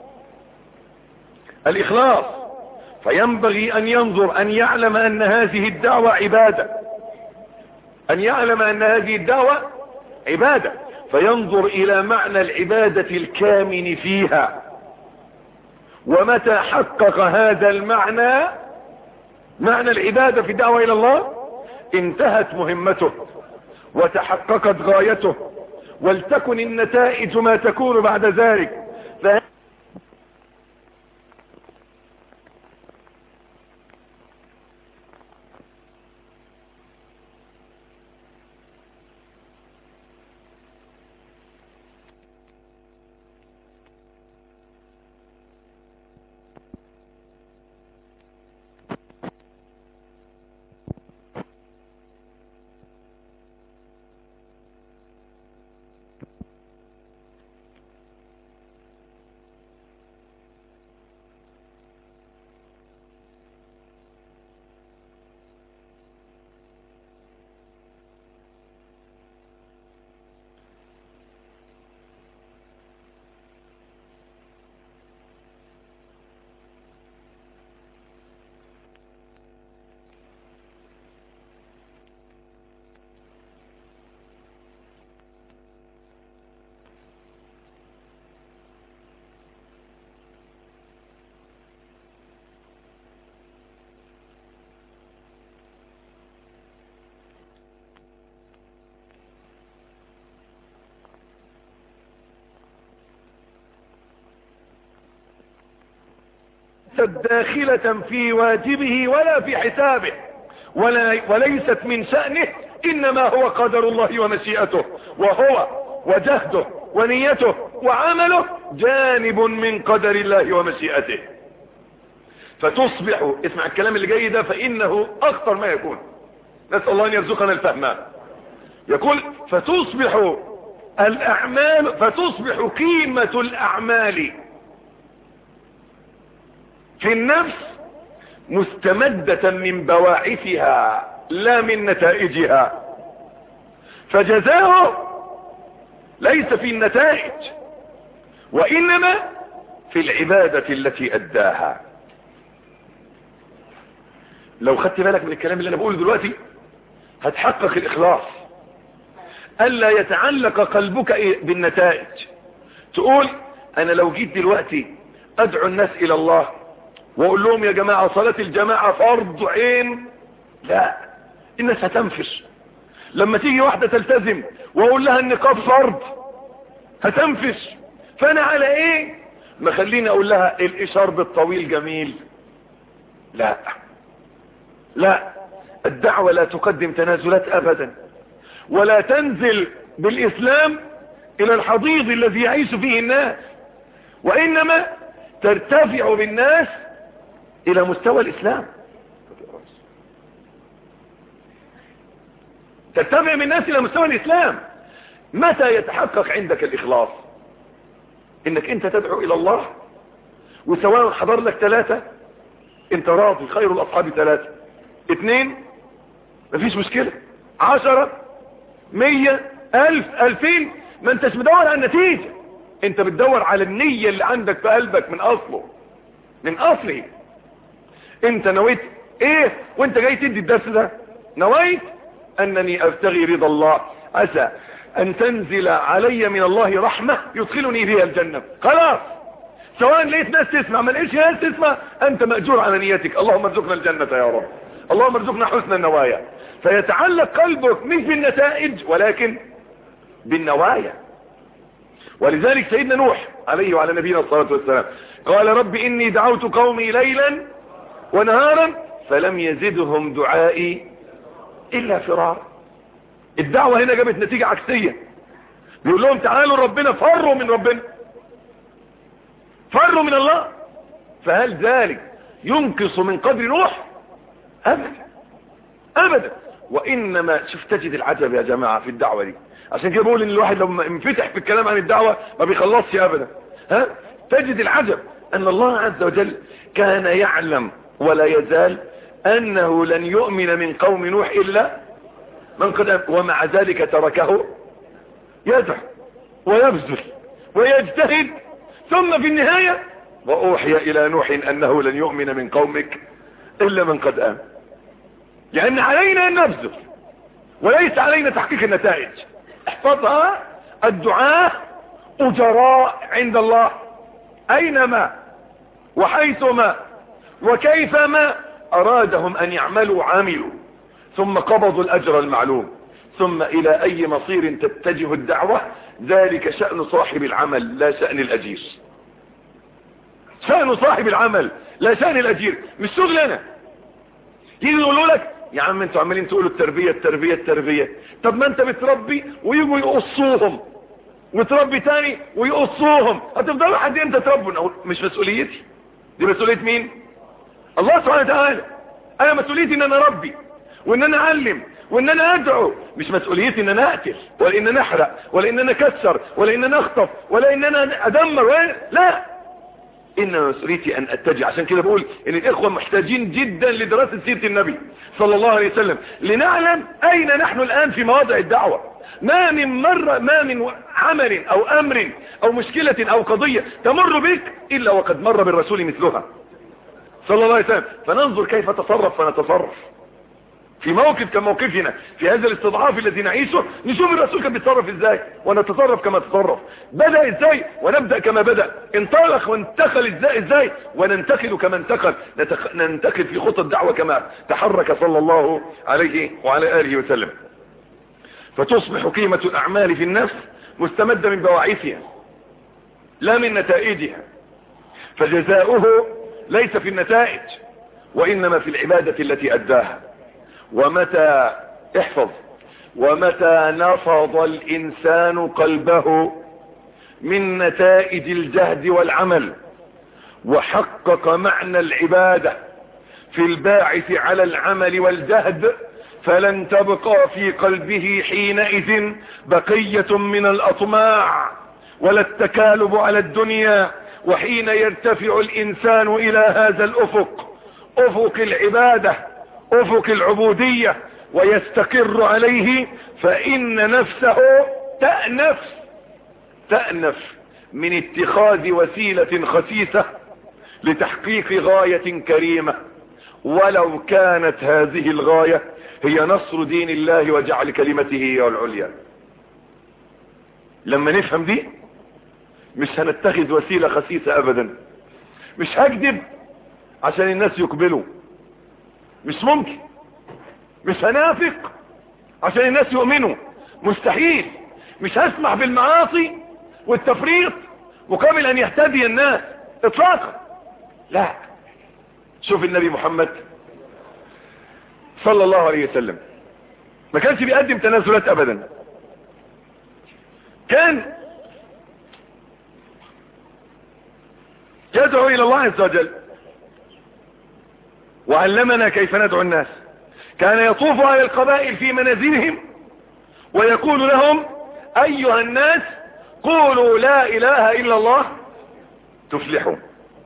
Speaker 1: الإخلاص فينبغي أن ينظر أن يعلم أن هذه الدعوة عبادة أن يعلم أن هذه الدعوة عبادة فينظر إلى معنى العبادة الكامن فيها. ومتى حقق هذا المعنى معنى العبادة في الدعوة إلى الله انتهت مهمته وتحققت غايته ولتكن النتائج ما تكون بعد ذلك. داخلة في واجبه ولا في حسابه ولا وليست من شأنه، إنما هو قدر الله ومشيئته، وهو وجهده ونيته وعمله جانب من قدر الله ومشيئته. فتصبح، اسمع الكلام اللي جاي ده فإنه أخطر ما يكون، نسأل الله أن يرزقنا الفهم. يقول فتصبح الأعمال فتصبح قيمة الأعمال في النفس مستمدة من بواعثها لا من نتائجها، فجزاؤه ليس في النتائج وإنما في العبادة التي أداها. لو خدت بالك من الكلام اللي أنا بقوله دلوقتي هتحقق الإخلاص، ألا يتعلق قلبك بالنتائج. تقول أنا لو جيت دلوقتي أدعو الناس إلى الله واقول لهم يا جماعة صلاة الجماعة فرض عين، لا، الناس هتنفش. لما تيجي واحدة تلتزم واقول لها النقاب فرض هتنفش. فانا على ايه ما خليني اقول لها الاشارب الطويل جميل؟ لا لا، الدعوة لا تقدم تنازلات ابدا، ولا تنزل بالاسلام الى الحضيض الذي يعيش فيه الناس، وانما ترتفع بالناس الى مستوى الاسلام. ترتفع بالناس الى مستوى الاسلام. متى يتحقق عندك الاخلاص؟ انك انت تدعو الى الله وسواء حضر لك ثلاثة انت راضي، خير الاصحاب ثلاثة، اثنين مفيش مشكلة، عشرة، مية، الف، الفين، ما انتش مدور على النتيجة، انت بتدور على النية اللي عندك في قلبك من اصله من اصله. انت نويت ايه وانت جاي تدي الدرس ده؟ نويت انني ابتغي رضا الله، عسى ان تنزل علي من الله رحمة يدخلني بها الجنة. خلاص، سواء لقيت ناس تسمع ما لقيتش ناس تسمع، انت مأجور على نيتك. اللهم ارزقنا الجنة يا رب، اللهم ارزقنا حسن النوايا. فيتعلق قلبك مش بالنتائج ولكن بالنوايا. ولذلك سيدنا نوح عليه وعلى نبينا الصلاة والسلام قال رب إني دعوت قومي ليلا ونهارا فلم يزدهم دعائي إلا فرارا. الدعوة هنا جابت نتيجة عكسية، بيقول لهم تعالوا ربنا، فروا من ربنا، فروا من الله. فهل ذلك ينقص من قدر نوح؟ أبدا أبدا. وإنما شوف تجد العجب يا جماعة في الدعوة دي. عشان كده بقول ان الواحد لما انفتح في الكلام عن الدعوة ما بيخلصش ابدا. ها، تجد العجب ان الله عز وجل كان يعلم ولا يزال انه لن يؤمن من قوم نوح الا من قد، ومع ذلك تركه يدعو ويبذل ويجتهد، ثم في النهاية وأوحي إلى نوح أنه لن يؤمن من قومك إلا من قد آمن. لأن علينا أن نبذل وليس علينا تحقيق النتائج. احفظها: الدعاة أجراء عند الله أينما وحيثما وكيفما أرادهم أن يعملوا عملوا، ثم قبضوا الأجر المعلوم. ثم إلى أي مصير تتجه الدعوة ذلك شأن صاحب العمل لا شأن الأجير. شأن صاحب العمل لا شأن الأجير، مش شغلنا. يجي يقولوا لك يا عم انتوا عمالين تقولوا التربية التربية التربية، طب ما انت بتربي ويجوا يقصوهم وتربي تاني ويقصوهم، هتفضلوا لحد امتى تربوا؟ مش مسؤوليتي دي، مسؤولية مين؟ الله سبحانه وتعالى. انا مسؤوليتي ان انا اربي وان انا اعلم وان انا ادعو، مش مسؤوليتي ان انا اقتل ولا ان انا احرق ولا ان انا اكسر ولا ان انا اخطف ولا ان انا ادمر ولا لا، انما مسؤوليتي ان اتجه. عشان كده بقول ان الاخوة محتاجين جدا لدراسة سيرة النبي صلى الله عليه وسلم لنعلم اين نحن الان في مواضع الدعوة. ما من مرة ما من عمل او امر او مشكلة او قضية تمر بك الا وقد مر بالرسول مثلها صلى الله عليه وسلم. فننظر كيف تصرف فنتصرف في موقف كموقفنا في هذا الاستضعاف الذي نعيشه، نشوف الرسول كان بيتصرف ازاي ونتصرف كما تصرف، بدأ ازاي ونبدأ كما بدأ، انطلق وانتقل ازاي ازاي وننتقل كما انتقل، نتخ... ننتقل في خطة الدعوة كما تحرك صلى الله عليه وعلى آله وسلم. فتصبح قيمة الأعمال في النفس مستمدة من بواعثها لا من نتائجها، فجزاؤه ليس في النتائج وإنما في العبادة التي أداها. ومتى احفظ ومتى نفض الإنسان قلبه من نتائج الجهد والعمل وحقق معنى العبادة في الباعث على العمل والجهد، فلن تبقى في قلبه حينئذ بقية من الأطماع ولا التكالب على الدنيا. وحين يرتفع الإنسان إلى هذا الأفق، أفق العبادة أفق العبودية، ويستقر عليه، فإن نفسه تأنف تأنف من اتخاذ وسيلة خسيسة لتحقيق غاية كريمة، ولو كانت هذه الغاية هي نصر دين الله وجعل كلمته هي العليا. لما نفهم دي مش هنتخذ وسيلة خسيسة أبدا. مش هكذب عشان الناس يقبلوا، مش ممكن. مش هنافق عشان الناس يؤمنوا، مستحيل. مش هسمح بالمعاصي والتفريط مقابل ان يهتدي الناس اطلاقا، لا. شوف النبي محمد صلى الله عليه وسلم ما كانش بيقدم تنازلات ابدا، كان يدعو الى الله عز وجل وعلمنا كيف ندعو الناس. كان يطوف على القبائل في منازلهم ويقول لهم: ايها الناس قولوا لا اله الا الله تفلحوا.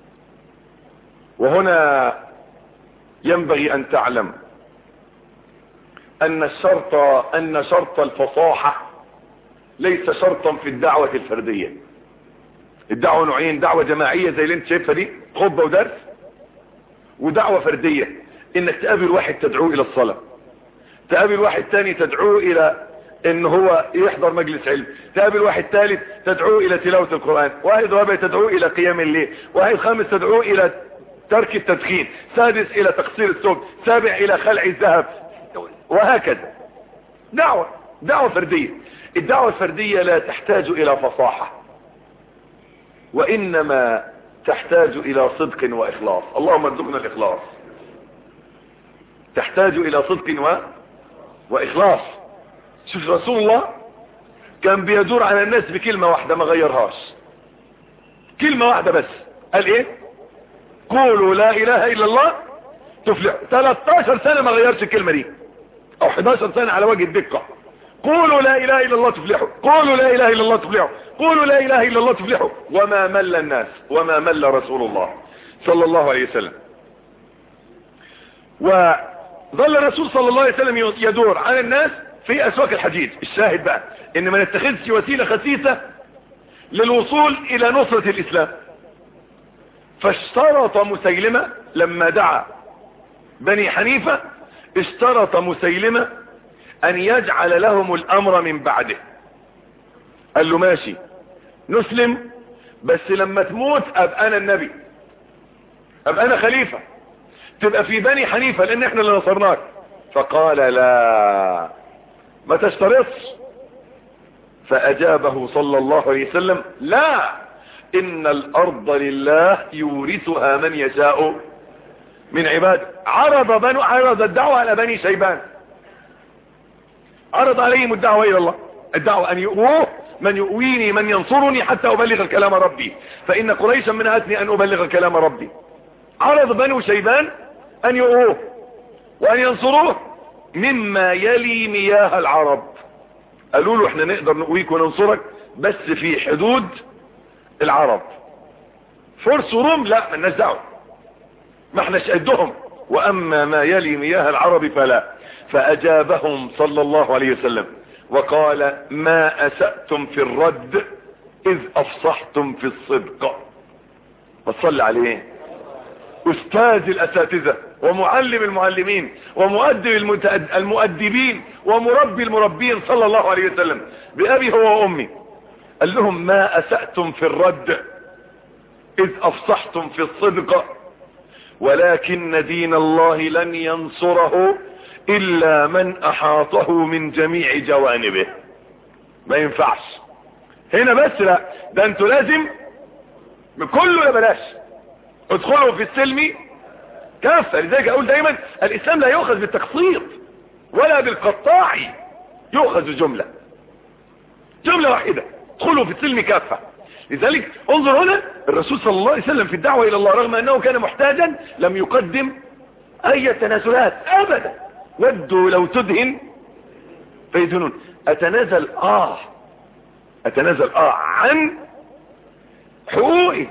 Speaker 1: وهنا ينبغي ان تعلم ان الشرط ان شرط الفصاحة ليس شرطا في الدعوة الفردية. الدعوة نوعين: دعوة جماعية زي اللي انت شايفها دي، خطبة ودرس، ودعوة فردية انك تقابل واحد تدعوه الى الصلاة، تقابل واحد تاني تدعوه الى ان هو يحضر مجلس علم، تقابل واحد ثالث تدعوه الى تلاوة القرآن، واحد رابع تدعوه الى قيام الليل، واحد خامس تدعوه الى ترك التدخين، سادس الى تقصير الثوب، سابع الى خلع الذهب، وهكذا. دعوة دعوة فردية. الدعوة الفردية لا تحتاج الى فصاحة، وانما تحتاج الى صدق واخلاص. اللهم ارزقنا الاخلاص. تحتاج الى صدق و... واخلاص. شوف رسول الله كان بيدور على الناس بكلمة واحدة ما غيرهاش، كلمة واحدة بس. قال ايه؟ قولوا لا اله الا الله تفلح. ثلاثة عشر سنة ما غيرش الكلمة دي، او احد عشر سنة على وجه الدقة. قولوا لا اله الا الله تفلحوا، قولوا لا اله الا الله تفلحوا، قولوا لا اله الا الله تفلحوا. وما مل الناس وما مل رسول الله صلى الله عليه وسلم. وظل الرسول صلى الله عليه وسلم يدور على الناس في اسواق الحديد. الشاهد بقى ان ما نتخذش وسيلة خسيسة للوصول الى نصرة الاسلام. فاشترط مسيلمة لما دعا بني حنيفة، اشترط مسيلمة ان يجعل لهم الامر من بعده. قال له ماشي نسلم، بس لما تموت ابقى انا النبي، ابقى انا خليفة، تبقى في بني حنيفة لان احنا اللي نصرناك. فقال لا ما تشترطش. فاجابه صلى الله عليه وسلم لا، ان الارض لله يورثها من يشاء من عباده. عرض بنو عرض الدعوة على بني شيبان، عرض عليهم الدعوة الى الله، الدعوة ان يؤوه من يؤويني من ينصرني حتى ابلغ الكلام ربي، فان قريشا من هاتني ان ابلغ الكلام ربي. عرض بنو شيبان ان يؤوه وان ينصروه مما يلي مياه العرب. قالوا له احنا نقدر نؤويك وننصرك بس في حدود العرب. فرس وروم لا مالناش دعوه، ما احناش قدهم، واما ما يلي مياه العرب فلا. فاجابهم صلى الله عليه وسلم وقال ما اسأتم في الرد اذ افصحتم في الصدق. فصل عليه استاذ الاساتذة ومعلم المعلمين ومؤدب المؤدبين ومربي المربين صلى الله عليه وسلم بأبي هو وأمي. قال لهم ما أسأتم في الرد إذ أفصحتم في الصدق، ولكن دين الله لن ينصره إلا من أحاطه من جميع جوانبه. ما ينفعش هنا بس، لا ده انتوا لازم كله لا بلاش ادخلوا في السلم كافة. لذلك اقول دايما الاسلام لا يؤخذ بالتقسيط ولا بالقطاع، يؤخذ جملة جملة واحدة، ادخلوا في السلم كافة. لذلك انظر هنا الرسول صلى الله عليه وسلم في الدعوة الى الله رغم انه كان محتاجا لم يقدم اي تنازلات ابدا. ودوا لو تدهن فيدهنون. اتنازل اه اتنازل اه عن حقوقي،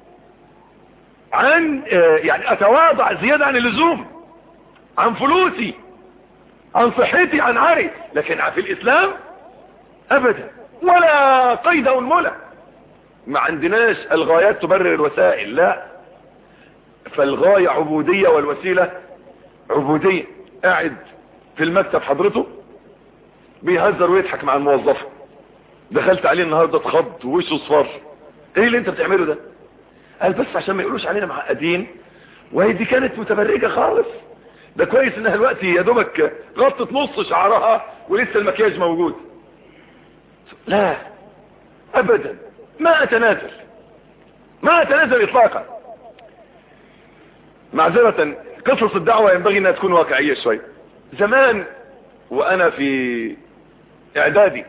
Speaker 1: عن يعني اتواضع زيادة عن اللزوم، عن فلوسي، عن صحتي، عن عري، لكن في الاسلام ابدا ولا قيد انملة. ما عندناش الغايات تبرر الوسائل، لا، فالغاية عبودية والوسيلة عبودية. قاعد في المكتب حضرته بيهزر ويضحك مع الموظفة، دخلت عليه النهاردة اتخض ووشه صفر. ايه اللي انت بتعمله ده؟ قال بس عشان ما يقولوش علينا معقدين، وهي دي كانت متبرجة خالص، ده كويس انها الوقت يا دوبك غطت نص شعرها ولسه المكياج موجود. لا ابدا ما اتنازل، ما اتنازل اطلاقا. معذرة قصص الدعوة ينبغي انها تكون واقعية شوي. زمان وانا في اعدادي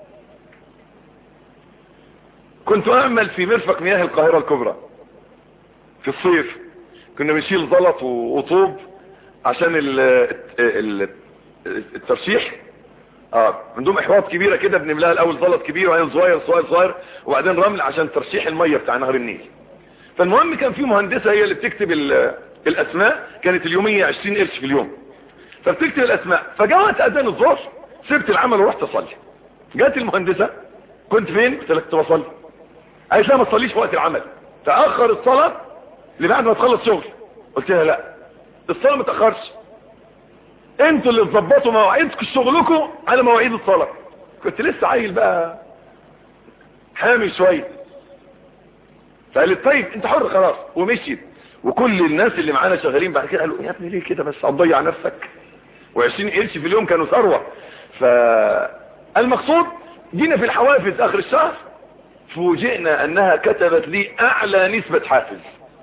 Speaker 1: كنت اعمل في مرفق مياه القاهرة الكبرى. في الصيف كنا بنشيل زلط وطوب عشان ال ال الترشيح. اه عندهم احواض كبيرة كده بنملاها الاول زلط كبير وبعدين صغير صغير صغير وبعدين رمل عشان ترشيح المية بتاع نهر النيل. فالمهم كان في مهندسة هي اللي بتكتب الاسماء، كانت اليومية عشرين قرش في اليوم، فبتكتب الاسماء. فجاءت اذان الظهر سبت العمل ورحت اصلي. جات المهندسة كنت فين؟ قلت لها كنت بصلي. قالت لا ما تصليش في وقت العمل، تاخر الصلاه لبعد ما تخلص شغل. قلت لها لا الصلاه ما تاخرش، انتوا اللي تظبطوا مواعيدكم شغلكم على مواعيد الصلاه. كنت لسه عيل بقى حامي شويه. فقالت طيب انت حر خلاص، ومشيت. وكل الناس اللي معانا شغالين بعد كده قالوا يا ابني ليه كده بس هتضيع نفسك، وعشرين قرش في اليوم كانوا ثروه. فالمقصود جينا في الحوافز اخر الشهر فوجئنا انها كتبت لي اعلى نسبة حافز.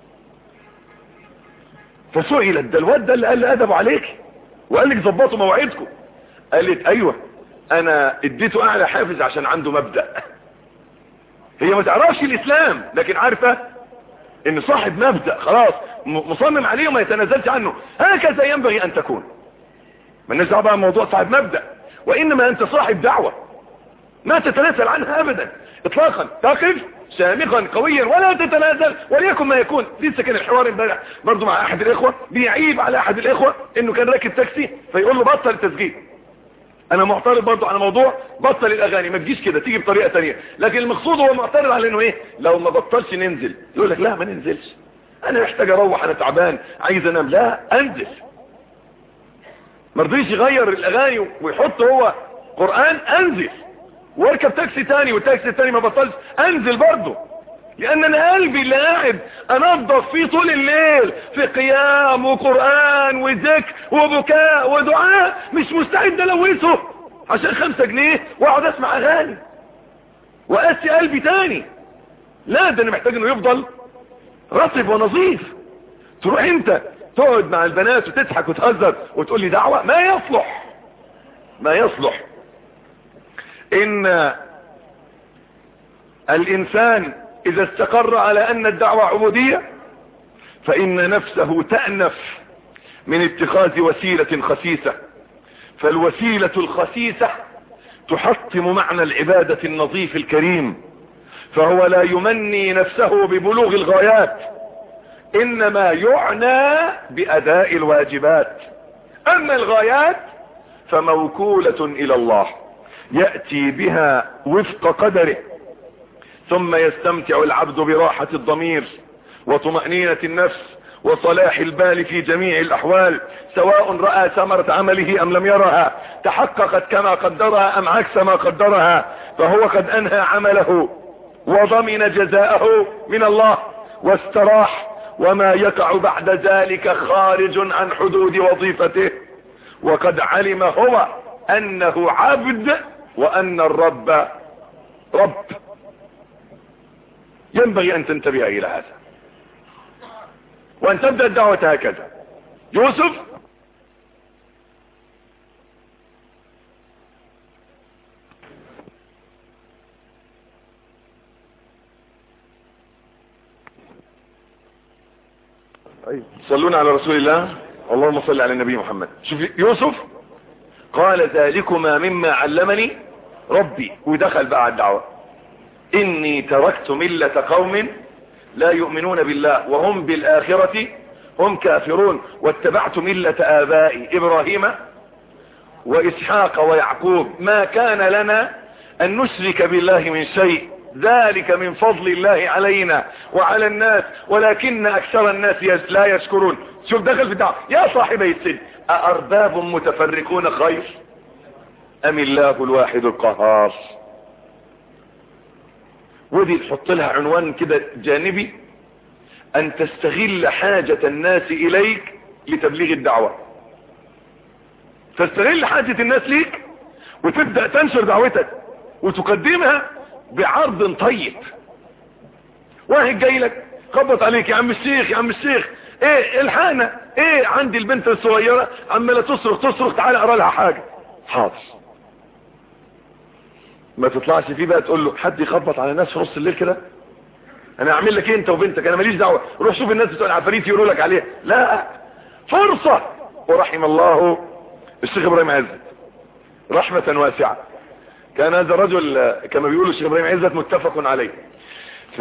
Speaker 1: فسئلت ده الواد ده اللي قال لي ادب عليك وقال لك ظبطوا مواعيدكم. قالت ايوه انا اديته اعلى حافز عشان عنده مبدأ. هي ما تعرفش الاسلام لكن عارفة ان صاحب مبدأ خلاص مصمم عليه وما يتنازلش عنه. هكذا ينبغي ان تكون. ما نزع بقى موضوع صاحب مبدأ، وانما انت صاحب دعوة ما تتنازل عنها ابدا اطلاقا. تقف شامخا قويا ولا تتنازل وليكن ما يكون. لسه كان الحوار امبارح برضه مع احد الاخوة بيعيب على احد الاخوة انه كان راكب تاكسي فيقول له بطل التسجيل. انا معترض برضو على موضوع بطل الاغاني، ما تجيش كده، تيجي بطريقة تانية. لكن المقصود هو معترض على انه ايه، لو ما بطلش ننزل، يقول لك لا ما ننزلش، انا محتاج اروح، انا تعبان عايز انام. لا، انزل. مرضيش يغير الاغاني ويحط هو قرآن، انزل واركب تاكسي تاني، والتاكسي التاني ما بطلش، انزل برضو. لان انا قلبي اللي قاعد انظف فيه طول الليل في قيام وقرآن وذكر وبكاء ودعاء، مش مستعد الوثه عشان خمسة جنيه واقعد اسمع اغاني واسي قلبي تاني. لا، ده انا محتاج انه يفضل رطب ونظيف. تروح انت تقعد مع البنات وتضحك وتهزر وتقول لي دعوة؟ ما يصلح، ما يصلح. ان الانسان اذا استقر على ان الدعوة عبودية فان نفسه تأنف من اتخاذ وسيلة خسيسة، فالوسيلة الخسيسة تحطم معنى العبادة النظيف الكريم، فهو لا يمني نفسه ببلوغ الغايات، انما يعنى باداء الواجبات. اما الغايات فموكولة الى الله يأتي بها وفق قدره، ثم يستمتع العبد براحة الضمير وطمأنينة النفس وصلاح البال في جميع الاحوال، سواء رأى ثمرة عمله ام لم يرها، تحققت كما قدرها ام عكس ما قدرها، فهو قد انهى عمله وضمن جزاءه من الله واستراح، وما يقع بعد ذلك خارج عن حدود وظيفته، وقد علم هو انه عبد وان الرب رب. ينبغي ان تنتبه الى هذا وان تبدأ الدعوة هكذا. يوسف صلونا على رسول الله، اللهم صل على النبي محمد. شوف يوسف قال ذلكما مما علمني ربي، ودخل بقى على الدعوة. اني تركت ملة قوم لا يؤمنون بالله وهم بالآخرة هم كافرون، واتبعت ملة آبائي إبراهيم وإسحاق ويعقوب، ما كان لنا أن نشرك بالله من شيء، ذلك من فضل الله علينا وعلى الناس ولكن أكثر الناس لا يشكرون. شوف دخل في الدعوة. يا صاحبي السجن أأرباب متفرقون خير أم الله الواحد القهار؟ ودي تحط لها عنوان كده جانبي، ان تستغل حاجة الناس اليك لتبليغ الدعوة. تستغل حاجة الناس ليك وتبدأ تنشر دعوتك وتقدمها بعرض طيب. واحد جاي لك خبط عليك، يا عم الشيخ يا عم الشيخ ايه الحقنا، ايه عندي البنت الصغيرة عمالة تصرخ تصرخ، تعالى اقرا لها حاجة. حاضر. ما تطلعش فيه بقى تقول له حد يخبط على الناس في نص الليل كده، انا اعمل لك ايه انت وبنتك، انا ماليش دعوه، روح شوف الناس بتوع العفاريت يقولوا لك عليها. لا، فرصه. ورحم الله الشيخ ابراهيم عزت رحمه واسعه، كان هذا الرجل كما بيقولوا الشيخ ابراهيم عزت متفق عليه. ف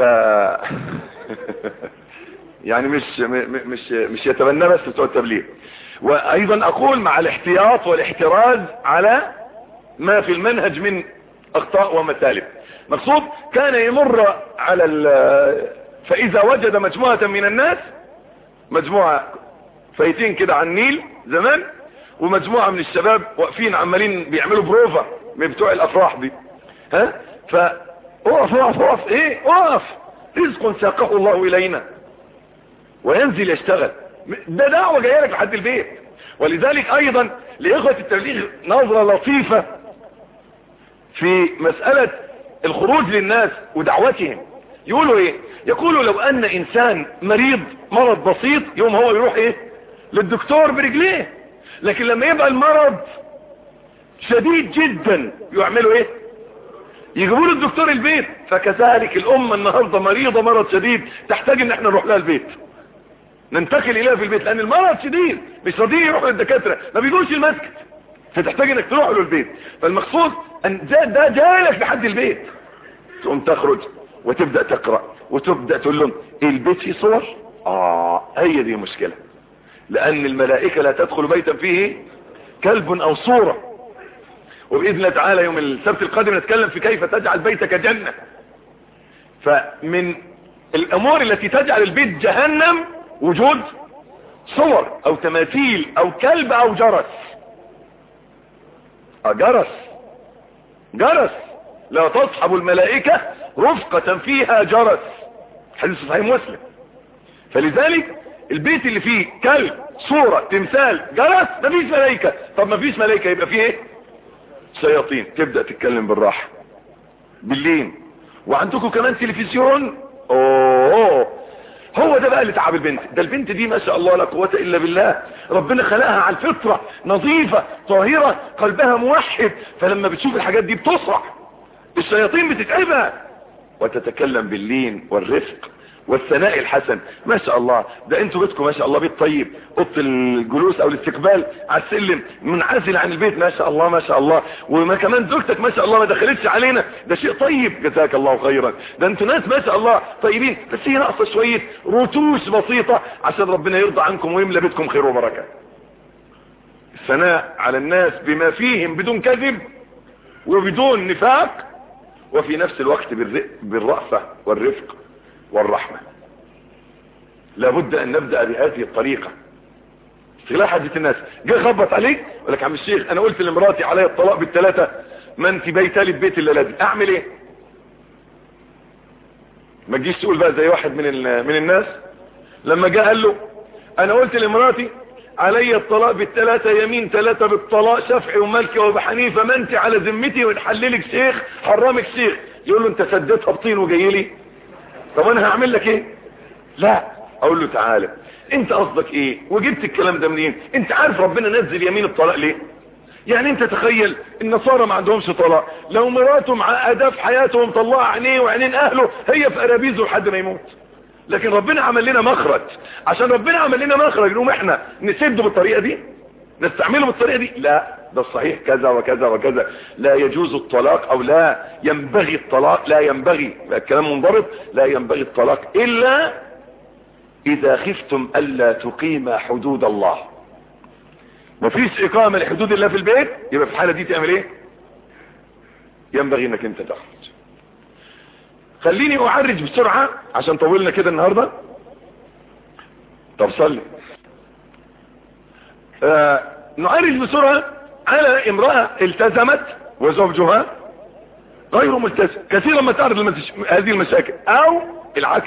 Speaker 1: يعني مش مش مش يتبنى بس بتوع التبليغ. وايضا اقول مع الاحتياط والاحتراز على ما في المنهج من اخطاء ومثالب. مقصود كان يمر على فاذا وجد مجموعة من الناس، مجموعة فايتين كده على النيل زمان، ومجموعة من الشباب واقفين عمالين بيعملوا بروفا من بتوع الافراح دي، ها فاقف اقف اقف ايه اقف، رزق ساقه الله الينا وينزل يشتغل. ده دعوة جايه لك لحد البيت. ولذلك ايضا لاخوة التبليغ نظرة لطيفة في مسألة الخروج للناس ودعوتهم. يقولوا ايه؟ يقولوا لو ان انسان مريض مرض بسيط يوم هو يروح ايه للدكتور برجليه، لكن لما يبقى المرض شديد جدا يعملوا ايه؟ يجيبوا له الدكتور البيت. فكذلك الامة النهاردة مريضة مرض شديد تحتاج ان احنا نروح لها البيت، ننتقل اليها في البيت، لان المرض شديد مش راضيين يروحوا للدكاترة، ما بيجوش المسجد، فتحتاج انك تروح له البيت. فالمقصود ان ده, ده جايلك لحد البيت، تقوم تخرج وتبدأ تقرأ وتبدأ تقول لهم إيه البيت فيه صور. اه هي دي مشكلة، لان الملائكة لا تدخل بيتا فيه كلب او صورة. وبإذن الله تعالى يوم السبت القادم نتكلم في كيف تجعل بيتك جنة. فمن الأمور التي تجعل البيت جهنم وجود صور أو تماثيل أو كلب أو جرس. أه جرس جرس لا تصحب الملائكة رفقة فيها جرس، حديث صحيح مسلم. فلذلك البيت اللي فيه كلب صورة تمثال جرس مفيش ملائكة. طب مفيش ملائكة يبقى فيه ايه؟ شياطين. تبدأ تتكلم بالراحة بالليل. وعندكم كمان تلفزيون. اوه هو ده بقى اللي تعب البنت. ده البنت دي ما شاء الله لا قوة الا بالله، ربنا خلقها على الفطرة نظيفة طاهرة قلبها موحد، فلما بتشوف الحاجات دي بتصرع. الشياطين بتتعبها. وتتكلم باللين والرفق والثناء الحسن. ما شاء الله ده انتوا بيتكم ما شاء الله بيت طيب، اوضه الجلوس او الاستقبال على السلم منعزل عن البيت ما شاء الله ما شاء الله. وما كمان زوجتك ما شاء الله ما دخلتش علينا، ده شيء طيب جزاك الله خيرا. ده انتوا ناس ما شاء الله طيبين، بس هي ناقصه شويه رتوش بسيطه عشان ربنا يرضى عنكم ويملى بيتكم خير وبركه. الثناء على الناس بما فيهم بدون كذب وبدون نفاق، وفي نفس الوقت بالرأفة والرفق والرحمة. لابد ان نبدأ بهذه الطريقة. استغلال حاجة الناس. جاي خبط عليك يقول لك عم الشيخ انا قلت لمراتي علي الطلاق بالثلاثة، ما انت بيتالي ببيت الليلة دي، اعمل ايه؟ ما تجيش تقول بقى زي واحد من من الناس لما جاء قال له انا قلت لمراتي علي الطلاق بالثلاثة، يمين ثلاثة بالطلاق شافعي ومالكي وابو حنيفه، ما انت على ذمتي ونحللك شيخ حرامك شيخ. يقول له انت سددتها بطين وجاي لي، طب انا هعمل لك ايه؟ لا اقول له تعالى انت قصدك ايه وجبت الكلام ده منين؟ انت عارف ربنا نزل يمين الطلاق ليه؟ يعني انت تخيل النصارى ما عندهمش طلاق، لو مراته معقده في حياته ومطلعه عينيه وعينين اهله هي في قرابيزه لحد ما يموت. لكن ربنا عمل لنا مخرج، عشان ربنا عمل لنا مخرج نقوم احنا نسده بالطريقه دي، نستعمله بالطريقه دي؟ لا ده الصحيح كذا وكذا وكذا. لا يجوز الطلاق او لا ينبغي الطلاق، لا ينبغي، الكلام منضبط، لا ينبغي الطلاق الا اذا خفتم الا تقيم حدود الله. مفيش اقامه لحدود الله في البيت، يبقى في الحاله دي تعمل ايه؟ ينبغي انك انت تخرج. خليني اعرج بسرعه عشان طولنا كده النهارده. طب صلي. آه نعرج بسرعه على امراه التزمت وزوجها غير ملتزم. كثيرا ما تعرض المتش... هذه المشاكل، او العكس،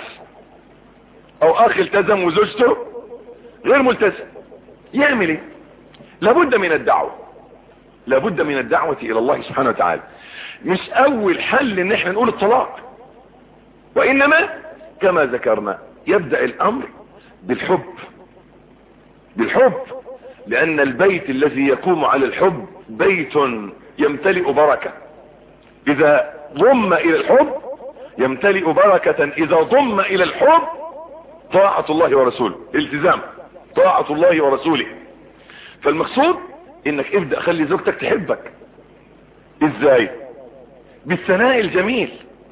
Speaker 1: او اخ التزم وزوجته غير ملتزم. يعمل ايه؟ لابد من الدعوة، لابد من الدعوة الى الله سبحانه وتعالى. مش اول حل ان احنا نقول الطلاق، وانما كما ذكرنا يبدأ الامر بالحب، بالحب، لان البيت الذي يقوم على الحب بيت يمتلئ بركة. اذا ضم الى الحب يمتلئ بركة، اذا ضم الى الحب طاعة الله ورسوله، التزام طاعة الله ورسوله. فالمقصود انك ابدأ خلي زوجتك تحبك. ازاي؟ بالثناء الجميل.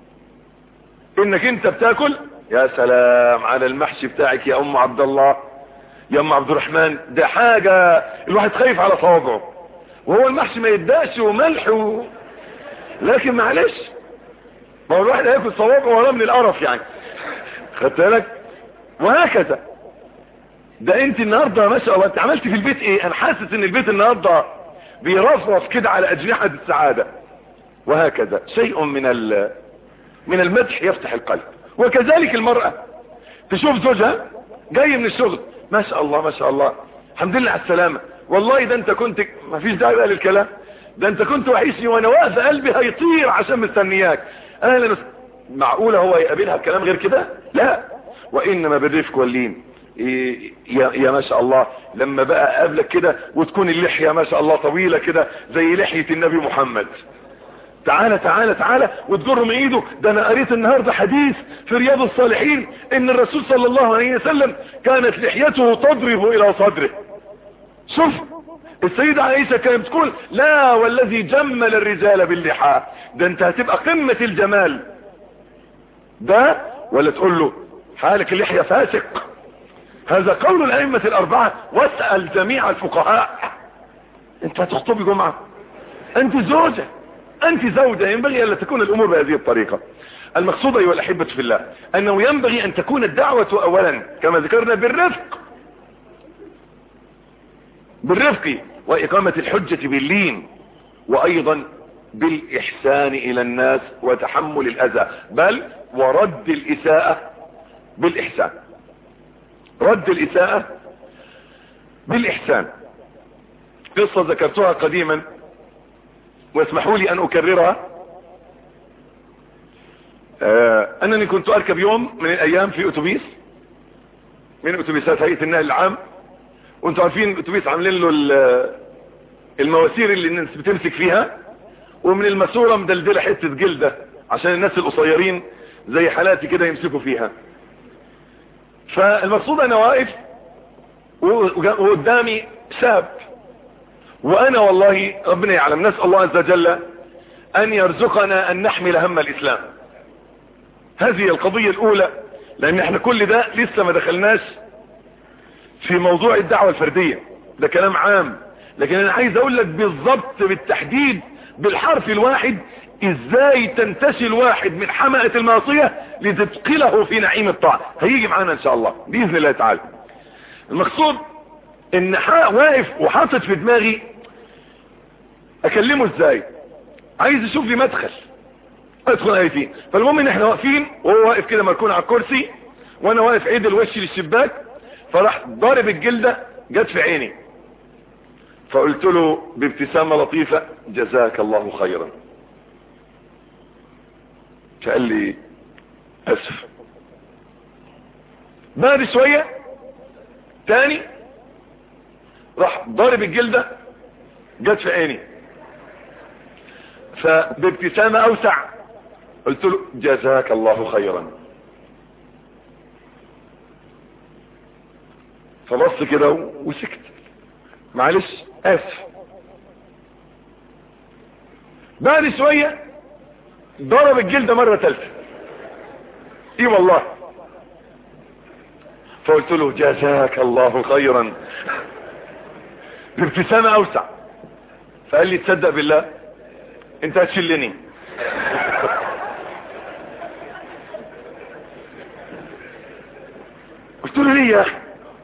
Speaker 1: انك انت بتاكل يا سلام على المحشي بتاعك يا ام عبد الله يا ام عبد الرحمن، ده حاجة الواحد خايف على صوابعه، وهو المحشي ما يداش وملح و... لكن معلش ما هو الواحد هياكل صوابعه وراه من القرف يعني، خدت بالك؟ وهكذا. ده انت النهارده ما شاء الله انت عملت في البيت ايه؟ انا حاسس ان البيت النهارده بيرفرف كده على اجنحة السعادة. وهكذا شيء من ال من المدح يفتح القلب. وكذلك المرأة تشوف زوجها جاي من الشغل ما شاء الله ما شاء الله الحمد لله على السلامة، والله ده انت كنت ما فيش داعي بقى للكلام، ده انت كنت وحشني وانا واقفه قلبي هيطير عشان مستنياك. اهلا. معقولة هو يقابلها بكلام غير كده؟ لا، وانما بالرفق واللين. إيه يا, يا ما شاء الله لما بقى قابلك كده وتكون اللحية ما شاء الله طويلة كده زي لحية النبي محمد، تعالى تعالى تعالى وتجره من ايده. ده انا قريت النهاردة حديث في رياض الصالحين ان الرسول صلى الله عليه وسلم كانت لحيته تضرب الى صدره. شوف السيدة عائشة كانت تقول لا والذي جمل الرجال باللحى، ده انت هتبقى قمة الجمال ده، ولا تقول له حالك اللحية فاسق. هذا قول الائمة الاربعة، واسأل جميع الفقهاء. انت هتخطبي جمعة انت زوجة، انت زوجة، ينبغي الا تكون الامور بهذه الطريقة. المقصود ايها الاحبة في الله انه ينبغي ان تكون الدعوة اولا كما ذكرنا بالرفق بالرفق واقامة الحجة باللين، وايضا بالاحسان الى الناس وتحمل الاذى، بل ورد الاساءة بالاحسان، رد الاساءة بالاحسان. قصة ذكرتها قديما واسمحوا لي ان اكررها. آه انني كنت اركب يوم من الايام في اتوبيس من اتوبيسات هيئة النقل العام، وانتوا عارفين الاتوبيس عاملين له المواسير اللي الناس بتمسك فيها، ومن الماسوره مدلدله حته جلده عشان الناس القصيرين زي حالاتي كده يمسكوا فيها. فالمقصود انا واقف وقدامي شاب، وانا والله ربنا يعلم، نسأل الله عز وجل ان يرزقنا ان نحمل هم الاسلام. هذه القضية الاولى، لان احنا كل ده لسه ما دخلناش في موضوع الدعوة الفردية، ده كلام عام، لكن انا عايز اقول لك بالضبط بالتحديد بالحرف الواحد ازاي تنتشي الواحد من حمأة المعصية لتدخله في نعيم الطاعة. هيجي معانا ان شاء الله باذن الله تعالى. المقصود ان واقف وحاطط في دماغي اكلمه ازاي، عايز اشوف لي مدخل ادخل اي فيه. فالمهم ان احنا واقفين وهو واقف كده مركون على الكرسي وانا واقف عيد الوش للشباك، فراح ضارب الجلدة جت في عيني، فقلت له بابتسامة لطيفة جزاك الله خيرا. فقال لي اسف. بعد شوية تاني راح ضارب الجلدة جت في عيني، فبابتسامة اوسع قلت له جزاك الله خيرا. فبص كده وسكت، معلش اسف. بعد شوية ضرب الجلدة مرة ثالثة، ايه والله. فقلت له جزاك الله خيرا بابتسامة اوسع. فقال لي تصدق بالله انت هتشلني. قلت له ليه يا اخي،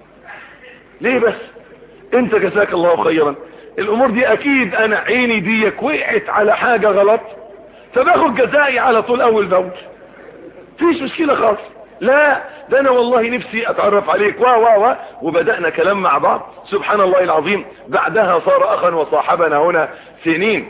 Speaker 1: ليه بس؟ انت جزاك الله خيرا، الامور دي اكيد انا عيني ديك وقعت على حاجة غلط فباخد جزائي على طول اول باول، فيش مشكلة خالص. لا ده انا والله نفسي اتعرف عليك وا وا وا وبدأنا كلام مع بعض. سبحان الله العظيم، بعدها صار اخا وصاحبنا هنا سنين.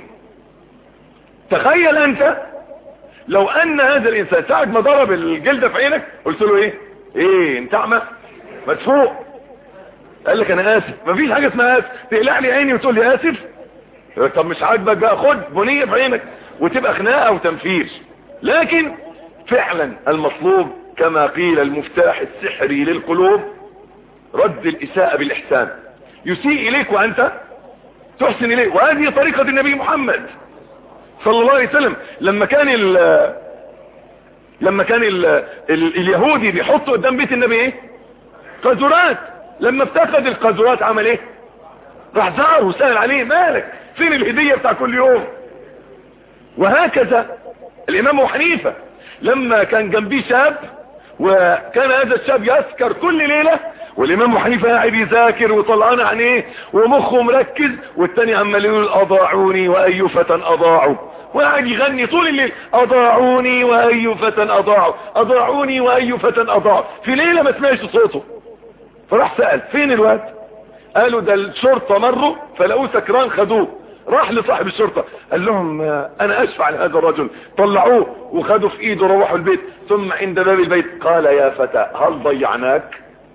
Speaker 1: تخيل انت لو ان هذا الانسان ساعة ما ضرب الجلدة في عينك قلت له ايه ايه انت اعمى مدفوع، قال لك انا اسف. مفيش حاجة اسمها اسف، تقلع لي عيني وتقول لي اسف. طب مش عاجبك بقى خد بنية في عينك وتبقى خناقة وتنفير. لكن فعلا المطلوب كما قيل المفتاح السحري للقلوب رد الاساءة بالاحسان. يسيء اليك وانت تحسن اليه، وهذه طريقة النبي محمد صلى الله عليه وسلم. لما كان ال لما كان ال ال اليهودي بيحطوا قدام بيت النبي ايه قاذورات، لما افتقد القاذورات عمل ايه؟ راح زاره وسأل عليه مالك فين الهدية بتاع كل يوم. وهكذا الامام ابو حنيفة لما كان جنبيه شاب وكان هذا الشاب يسكر كل ليلة، والامام ابو حنيفة قاعد يذاكر وطلعان عينيه ومخه مركز، والتاني عمال يقول اضاعوني واي فتى اضاعوا، وقاعد يغني طول الليل اضاعوني واي فتى اضاعوا اضاعوني واي فتى اضاعوا. في ليلة ما سمعش صوته، فراح سأل فين الواد؟ قالوا ده الشرطة مروا فلقوه سكران خدوه. راح لصاحب الشرطة قال لهم انا اشفع لهذا الرجل، طلعوه وخدوا في ايده روحوا البيت. ثم عند باب البيت قال يا فتى هل ضيعناك؟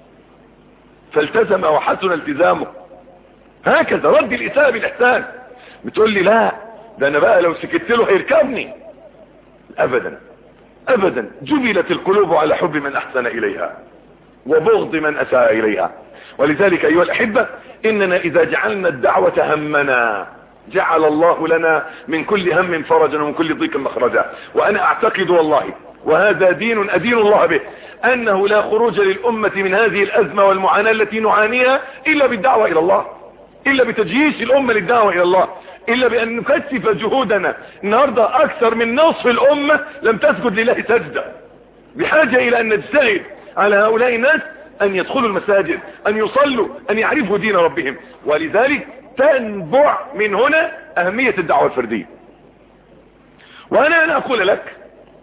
Speaker 1: فالتزم وحسن التزامه. هكذا رد الاساءة بالاحسان. بتقول لي لا ده انا بقى لو سكت له هيركبني، ابدا ابدا. جبلت القلوب على حب من احسن اليها وبغض من اساء اليها. ولذلك ايها الاحبة اننا اذا جعلنا الدعوة همنا جعل الله لنا من كل هم فرجا ومن كل ضيق مخرجا. وانا اعتقد والله وهذا دين ادين الله به انه لا خروج للامة من هذه الازمة والمعاناة التي نعانيها الا بالدعوة الى الله، الا بتجييش الامة للدعوة الى الله. الا بان نكثف جهودنا. النهاردة اكثر من نصف الامة لم تسجد لله سجدة، بحاجة الى ان نجتهد على هؤلاء الناس ان يدخلوا المساجد، ان يصلوا، ان يعرفوا دين ربهم. ولذلك تنبع من هنا اهمية الدعوة الفردية. وانا انا اقول لك،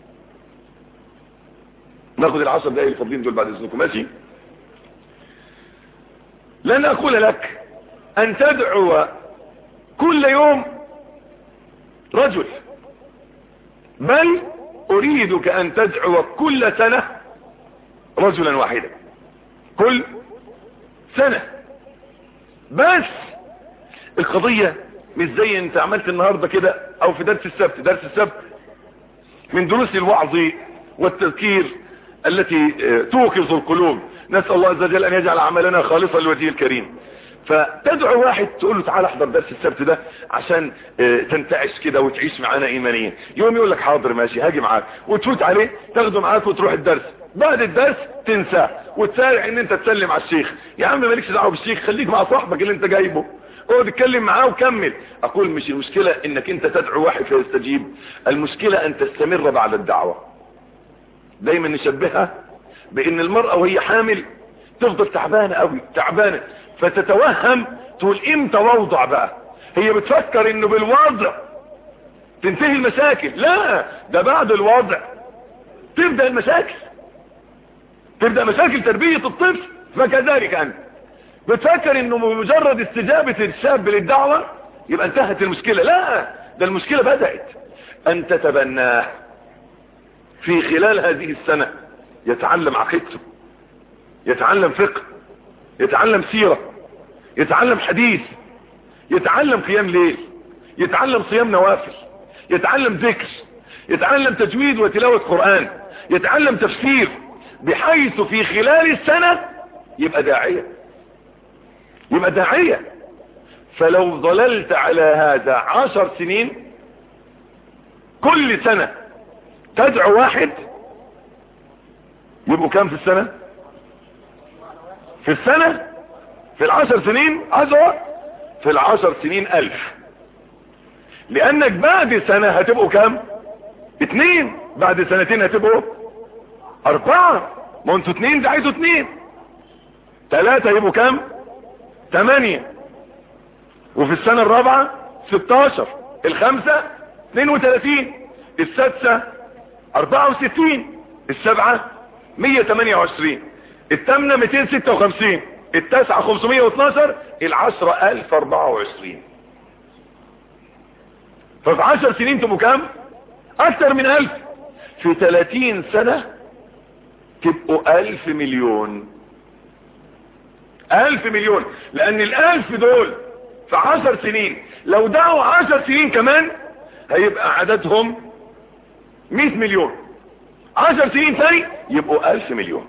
Speaker 1: ناخذ العشر دقائق الفاضلين دول بعد اذنكم، ماشي؟ لن اقول لك ان تدعو كل يوم رجل، بل اريدك ان تدعو كل سنة رجلا واحدا، كل سنة. بس القضية مش زي انت عملت النهاردة كده او في درس السبت. درس السبت من دروس الوعظ والتذكير التي توقظ القلوب. نسأل الله عز وجل ان يجعل عملنا خالصا لوجهه الكريم. فتدعو واحد تقول له تعال احضر درس السبت ده عشان تنتعش كده وتعيش معانا ايمانيا. يوم يقول لك حاضر ماشي هاجي معاك، وتفوت عليه تاخده معاك وتروح الدرس. بعد الدرس تنساه وتسارع ان انت تسلم على الشيخ. يا عم مالكش دعوه بالشيخ، خليك مع صاحبك اللي انت جايبه، اقعد اتكلم معاه وكمل. اقول مش المشكلة انك انت تدعو واحد فيستجيب، المشكلة ان تستمر بعد الدعوة. دايما نشبهها بان المرأة وهي حامل تفضل تعبانة قوي، تعبانة، فتتوهم تقول امتى وضع بقى. هي بتفكر انه بالوضع تنتهي المشاكل. لا، ده بعد الوضع تبدأ المشاكل، تبدأ مشاكل تربية الطفل. فكذلك انت بتفكر انه بمجرد استجابة الشاب للدعوة يبقى انتهت المشكلة. لا، ده المشكلة بدأت ان تتبناه في خلال هذه السنة. يتعلم عقيدته، يتعلم فقه، يتعلم سيرة، يتعلم حديث، يتعلم قيام ليل، يتعلم صيام نوافل، يتعلم ذكر، يتعلم تجويد وتلاوة قرآن، يتعلم تفسير، بحيث في خلال السنة يبقى داعية، يبقى داعية. فلو ظللت على هذا عشر سنين كل سنة تدعو واحد، يبقوا كام في السنة؟ في السنة في العشر سنين عشرة، في العشر سنين ألف. لأنك بعد سنة هتبقوا كام؟ اتنين. بعد سنتين هتبقوا أربعة. ما انتوا اتنين دعيتوا اتنين. تلاتة يبقوا كام؟ تمانية. وفي السنة الرابعة ستاشر. الخمسة اتنين وتلاتين. السادسة اربعة وستين. السبعة مية تمانية وعشرين. الثامنة ميتين ستة وخمسين. التاسعة خمسمية واتناشر. العشرة الف اربعة وعشرين. ففي عشر سنين تبقوا كام؟ اكتر من الف. في تلاتين سنة تبقوا الف مليون. الف مليون. لان الالف دول في عشر سنين لو دعوا عشر سنين كمان هيبقى عددهم مية مليون. عشر سنين تاني يبقوا الف مليون.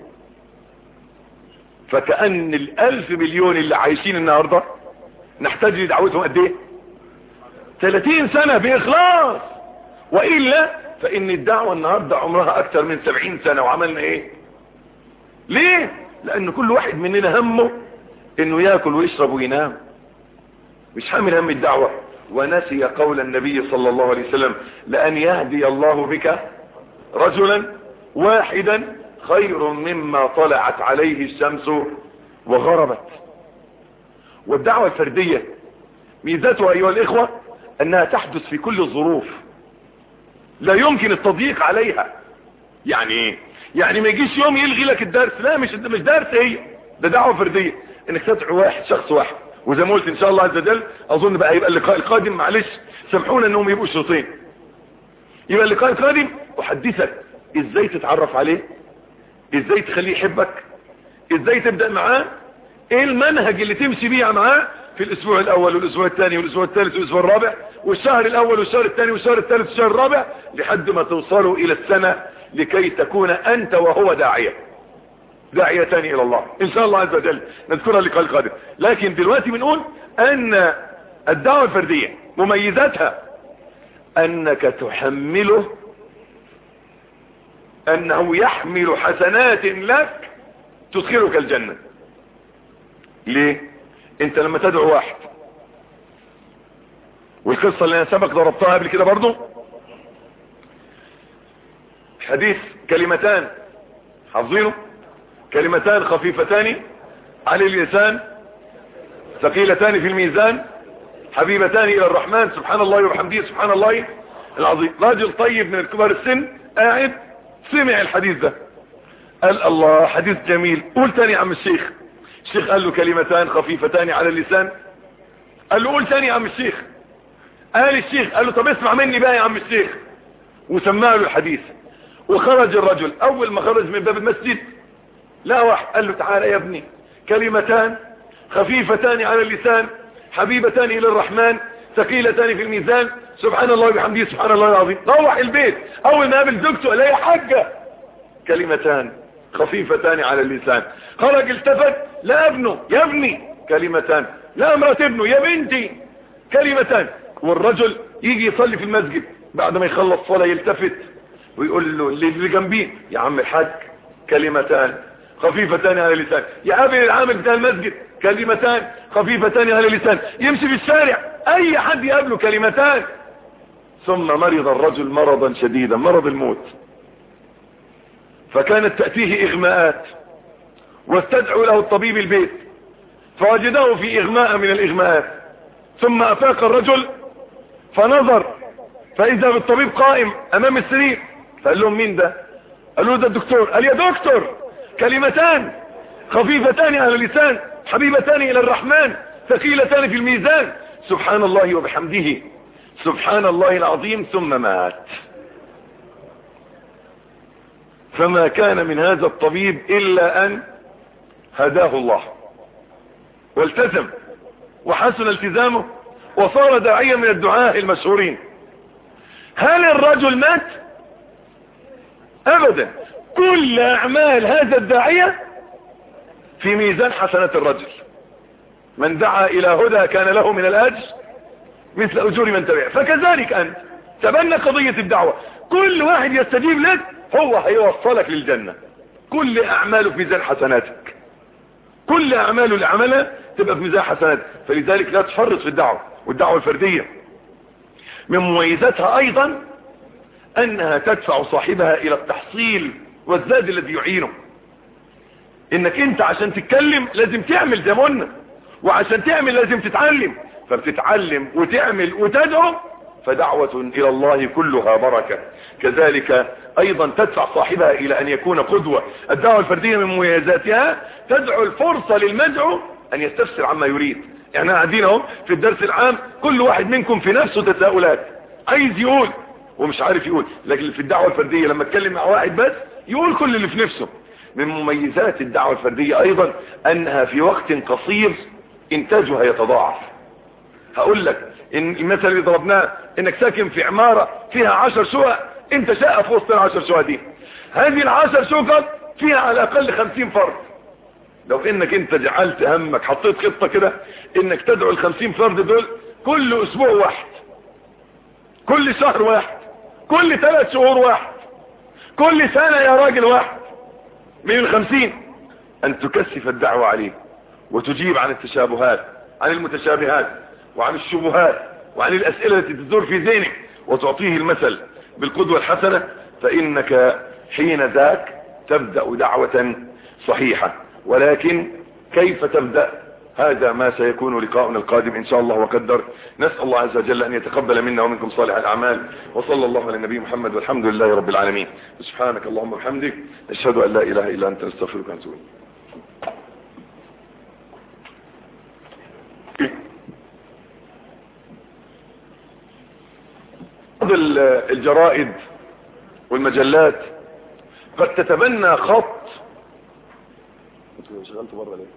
Speaker 1: فكأن الالف مليون اللي عايشين النهاردة نحتاج لدعوتهم قد ايه؟ ثلاثين سنة باخلاص. وإلا فإن الدعوة النهاردة عمرها اكتر من سبعين سنة. وعملنا ايه؟ ليه؟ لان كل واحد مننا همه انه ياكل ويشرب وينام، مش حامل هم الدعوة. ونسي قول النبي صلى الله عليه وسلم: لأن يهدي الله بك رجلا واحدا خير مما طلعت عليه الشمس وغربت. والدعوة الفردية ميزتها ايها الاخوة انها تحدث في كل الظروف، لا يمكن التضييق عليها. يعني ايه؟ يعني ما يجيش يوم يلغي لك الدرس. لا، مش مش درس، هي ده دعوة فردية، انك تدعو واحد، شخص واحد. وزي ما قلت ان شاء الله عز وجل اظن بقى يبقى اللقاء القادم، معلش سامحونا انهم يبقوا شوطين، يبقى اللقاء القادم احدثك ازاي تتعرف عليه، ازاي تخليه يحبك، ازاي تبدأ معاه، ايه المنهج اللي تمشي بيه معاه في الاسبوع الاول والاسبوع الثاني والاسبوع الثالث والاسبوع الرابع والشهر الاول والشهر الثاني والشهر الثالث والشهر الرابع لحد ما توصلوا الى السنة، لكي تكون انت وهو داعية داعيتان الى الله ان شاء الله عز وجل. نذكرها اللقاء القادم. لكن دلوقتي بنقول ان الدعوة الفردية مميزاتها انك تحمله، انه يحمل حسنات لك تدخلك الجنة. ليه؟ انت لما تدعو واحد والقصة اللي انا سبق ضربتها قبل كده برضو، حديث كلمتان حافظينه، كلمتان خفيفتان على اللسان ثقيلتان في الميزان حبيبتان الى الرحمن سبحان الله وبحمده سبحان الله العظيم. راجل طيب من الكبار السن قاعد سمع الحديث ده قال الله حديث جميل، قول تاني يا عم الشيخ. الشيخ قال له كلمتان خفيفتان على اللسان، قال له قول تاني يا عم الشيخ. قال الشيخ قال له طب اسمع مني بقى يا عم الشيخ، وسمع له الحديث. وخرج الرجل، اول ما خرج من باب المسجد لا واحد قال له تعالى يا ابني، كلمتان خفيفتان على اللسان حبيبتان الى الرحمن ثقيلتان في الميزان سبحان الله وبحمده سبحان الله العظيم. روح البيت اول ما قابل زوجته قال يا حاجه كلمتان خفيفتان على اللسان. خرج التفت لا ابنه يا ابني كلمتان، لا امرأة ابنه يا بنتي كلمتان. والرجل يجي يصلي في المسجد بعد ما يخلص صلاة يلتفت ويقول له اللي جنبيه يا عم الحاج كلمتان خفيفتان على اللسان. يقابل العامل بتاع المسجد كلمتان خفيفتان على اللسان. يمشي في الشارع اي حد يقابله كلمتان. ثم مرض الرجل مرضا شديدا، مرض الموت، فكانت تأتيه اغماءات واستدعوا له الطبيب البيت فوجده في اغماء من الاغماءات. ثم افاق الرجل فنظر فاذا بالطبيب قائم امام السرير، فقال لهم مين ده؟ قالوا ده الدكتور. قال يا دكتور كلمتان خفيفتان على اللسان حبيبتان الى الرحمن ثقيلتان في الميزان سبحان الله وبحمده سبحان الله العظيم. ثم مات. فما كان من هذا الطبيب الا ان هداه الله والتزم وحسن التزامه وصار داعيا من الدعاة المشهورين. هل الرجل مات؟ ابدا. كل اعمال هذا الداعية في ميزان حسنات الرجل. من دعا الى هدى كان له من الاجر مثل اجور من تبعه. فكذلك انت تبنى قضية الدعوة، كل واحد يستجيب لك هو هيوصلك للجنة. كل اعماله في ميزان حسناتك، كل اعماله اللي عملها تبقى في ميزان حسناتك. فلذلك لا تفرط في الدعوة. والدعوة الفردية من مميزاتها ايضا انها تدفع صاحبها الى التحصيل والزاد الذي يعينه. انك انت عشان تتكلم لازم تعمل زي ما قلنا، وعشان تعمل لازم تتعلم. فبتتعلم وتعمل وتدعو، فدعوة الى الله كلها بركة. كذلك ايضا تدفع صاحبها الى ان يكون قدوة. الدعوة الفردية من مميزاتها تدعو الفرصة للمدعو ان يستفسر عما يريد. يعني قاعدين اهو في الدرس العام كل واحد منكم في نفسه تساؤلات عايز يقول ومش عارف يقول، لكن في الدعوة الفردية لما اتكلم مع واحد بس يقول كل اللي في نفسه. من مميزات الدعوة الفردية ايضا انها في وقت قصير انتاجها يتضاعف. هقول لك ان المثل اللي ضربناه انك ساكن في عمارة فيها عشر شقق، انت شقة في وسط العشر شقق دي، هذه العشر شقق فيها على الاقل خمسين فرد. لو انك انت جعلت همك حطيت خطة كده انك تدعو الخمسين فرد دول كل اسبوع واحد، كل شهر واحد، كل ثلاث شهور واحد، كل سنة يا راجل واحد من الخمسين، ان تكثف الدعوة عليه وتجيب عن التشابهات عن المتشابهات وعن الشبهات وعن الاسئلة التي تدور في ذهنك وتعطيه المثل بالقدوة الحسنة. فانك حين ذاك تبدأ دعوة صحيحة. ولكن كيف تبدأ؟ هذا ما سيكون لقاؤنا القادم ان شاء الله وقدر. نسأل الله عز وجل ان يتقبل منا ومنكم صالح الاعمال. وصلى الله على النبي محمد والحمد لله رب العالمين. سبحانك اللهم وبحمدك نشهد ان لا اله الا انت نستغفرك ونتوب اليك. بعض الجرائد والمجلات قد تتبنى خط. شغلت بره ليه؟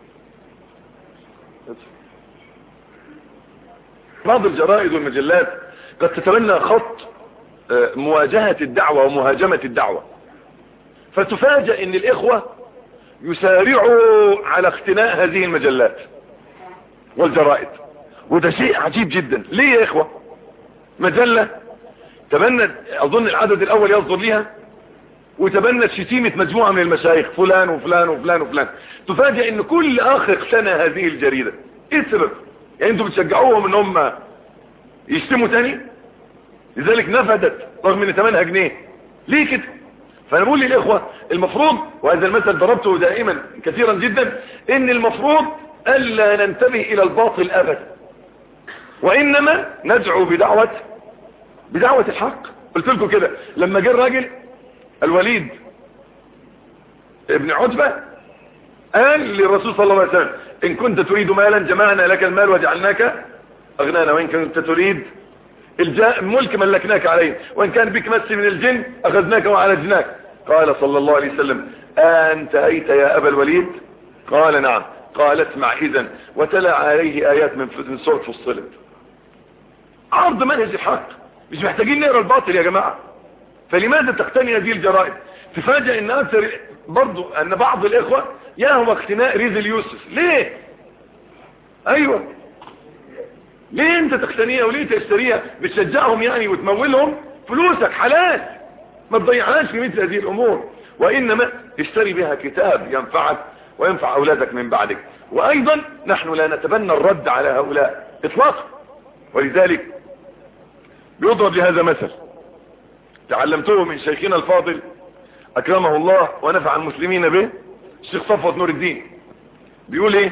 Speaker 1: بعض الجرائد والمجلات قد تتبنى خط مواجهة الدعوة ومهاجمة الدعوة، فتفاجأ ان الاخوة يسارعوا على اقتناء هذه المجلات والجرائد، وده شيء عجيب جدا. ليه يا اخوة؟ مجلة تبنت، اظن العدد الاول يصدر ليها، وتبنت شتيمة مجموعة من المشايخ فلان وفلان وفلان وفلان. تفاجأ ان كل اخ اقتنى هذه الجريدة. ايه السبب؟ يعني انتوا بتشجعوهم ان هم يشتموا تاني. لذلك نفدت رغم ان ثمنها جنيه. ليه كده؟ فانا بقول للاخوة المفروض، وهذا المثل ضربته دائما كثيرا جدا، ان المفروض الا ننتبه الى الباطل ابدا، وانما ندعو بدعوة بدعوة الحق. قلت لكم كده لما جه الراجل الوليد ابن عتبة قال للرسول صلى الله عليه وسلم ان كنت تريد مالا جمعنا لك المال وجعلناك اغنانا، وان كنت تريد الملك ملكناك عليه، وان كان بك مس من الجن اخذناك وعالجناك. قال صلى الله عليه وسلم انتهيت يا ابا الوليد؟ قال نعم. قال اسمع اذن، وتلا عليه ايات من سورة فصلت. عرض منهج الحق، مش محتاجين نقرا الباطل يا جماعة. فلماذا تقتني هذه الجرائد؟ تفاجئ ان اكثر برضو ان بعض الاخوة يهوى اقتناء ريز يوسف. ليه؟ ايوه ليه انت تقتنيها وليه تشتريها؟ بتشجعهم يعني وتمولهم؟ فلوسك حلال، ما تضيعهاش في مثل هذه الامور، وانما اشتري بها كتاب ينفعك وينفع اولادك من بعدك. وايضا نحن لا نتبنى الرد على هؤلاء اطلاقا، ولذلك بيضرب لهذا مثل تعلمته من شيخنا الفاضل اكرمه الله ونفع المسلمين به، الشيخ صفوت نور الدين. بيقول ايه؟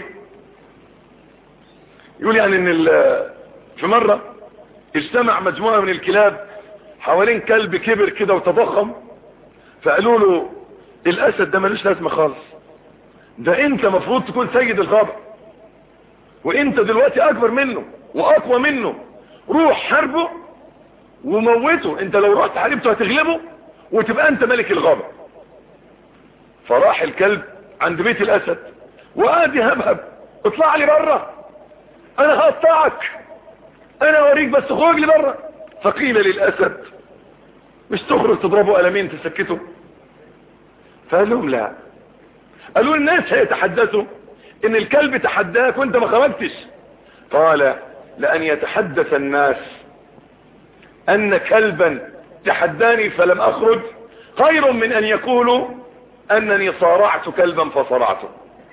Speaker 1: يقول يعني ان في مرة اجتمع مجموعة من الكلاب حوالين كلب كبر كده وتضخم، فقالوا له الاسد ده ملوش لازمة خالص، ده انت مفروض تكون سيد الغابة، وانت دلوقتي اكبر منه واقوى منه، روح حاربه وموته، انت لو رحت حاربته هتغلبه وتبقى انت ملك الغابة. فراح الكلب عند بيت الاسد وقعد يهبهب، اطلع لي بره انا هقطعك، انا اوريك بس خرج لي بره. فقيل للاسد مش تخرج تضربه قلمين تسكته؟ فقال لهم لا. قالوا الناس هيتحدثوا ان الكلب تحداك وانت ما خرجتش. قال لان يتحدث الناس ان كلبا تحداني فلم اخرج خير من ان يقولوا انني صارعت كلبا فصرعته.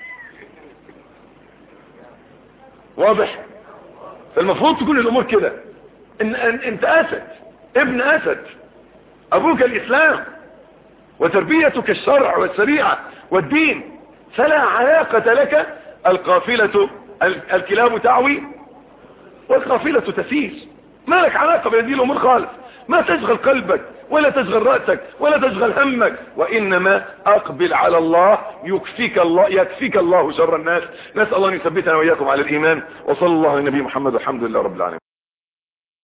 Speaker 1: واضح؟ فالمفروض تكون الامور كده، ان انت اسد، ابن اسد، ابوك الاسلام وتربيتك الشرع والشريعة والدين، فلا علاقة لك القافلة الكلاب تعوي والقافلة تسير. ما لك علاقة بهذه الامور خالص، ما تشغل قلبك ولا تشغل رأسك ولا تشغل همك، وانما اقبل على الله يكفيك الله يكفيك الله شر الناس. نسأل الله ان يثبتنا واياكم على الايمان، وصلى الله على النبي محمد والحمد لله رب العالمين.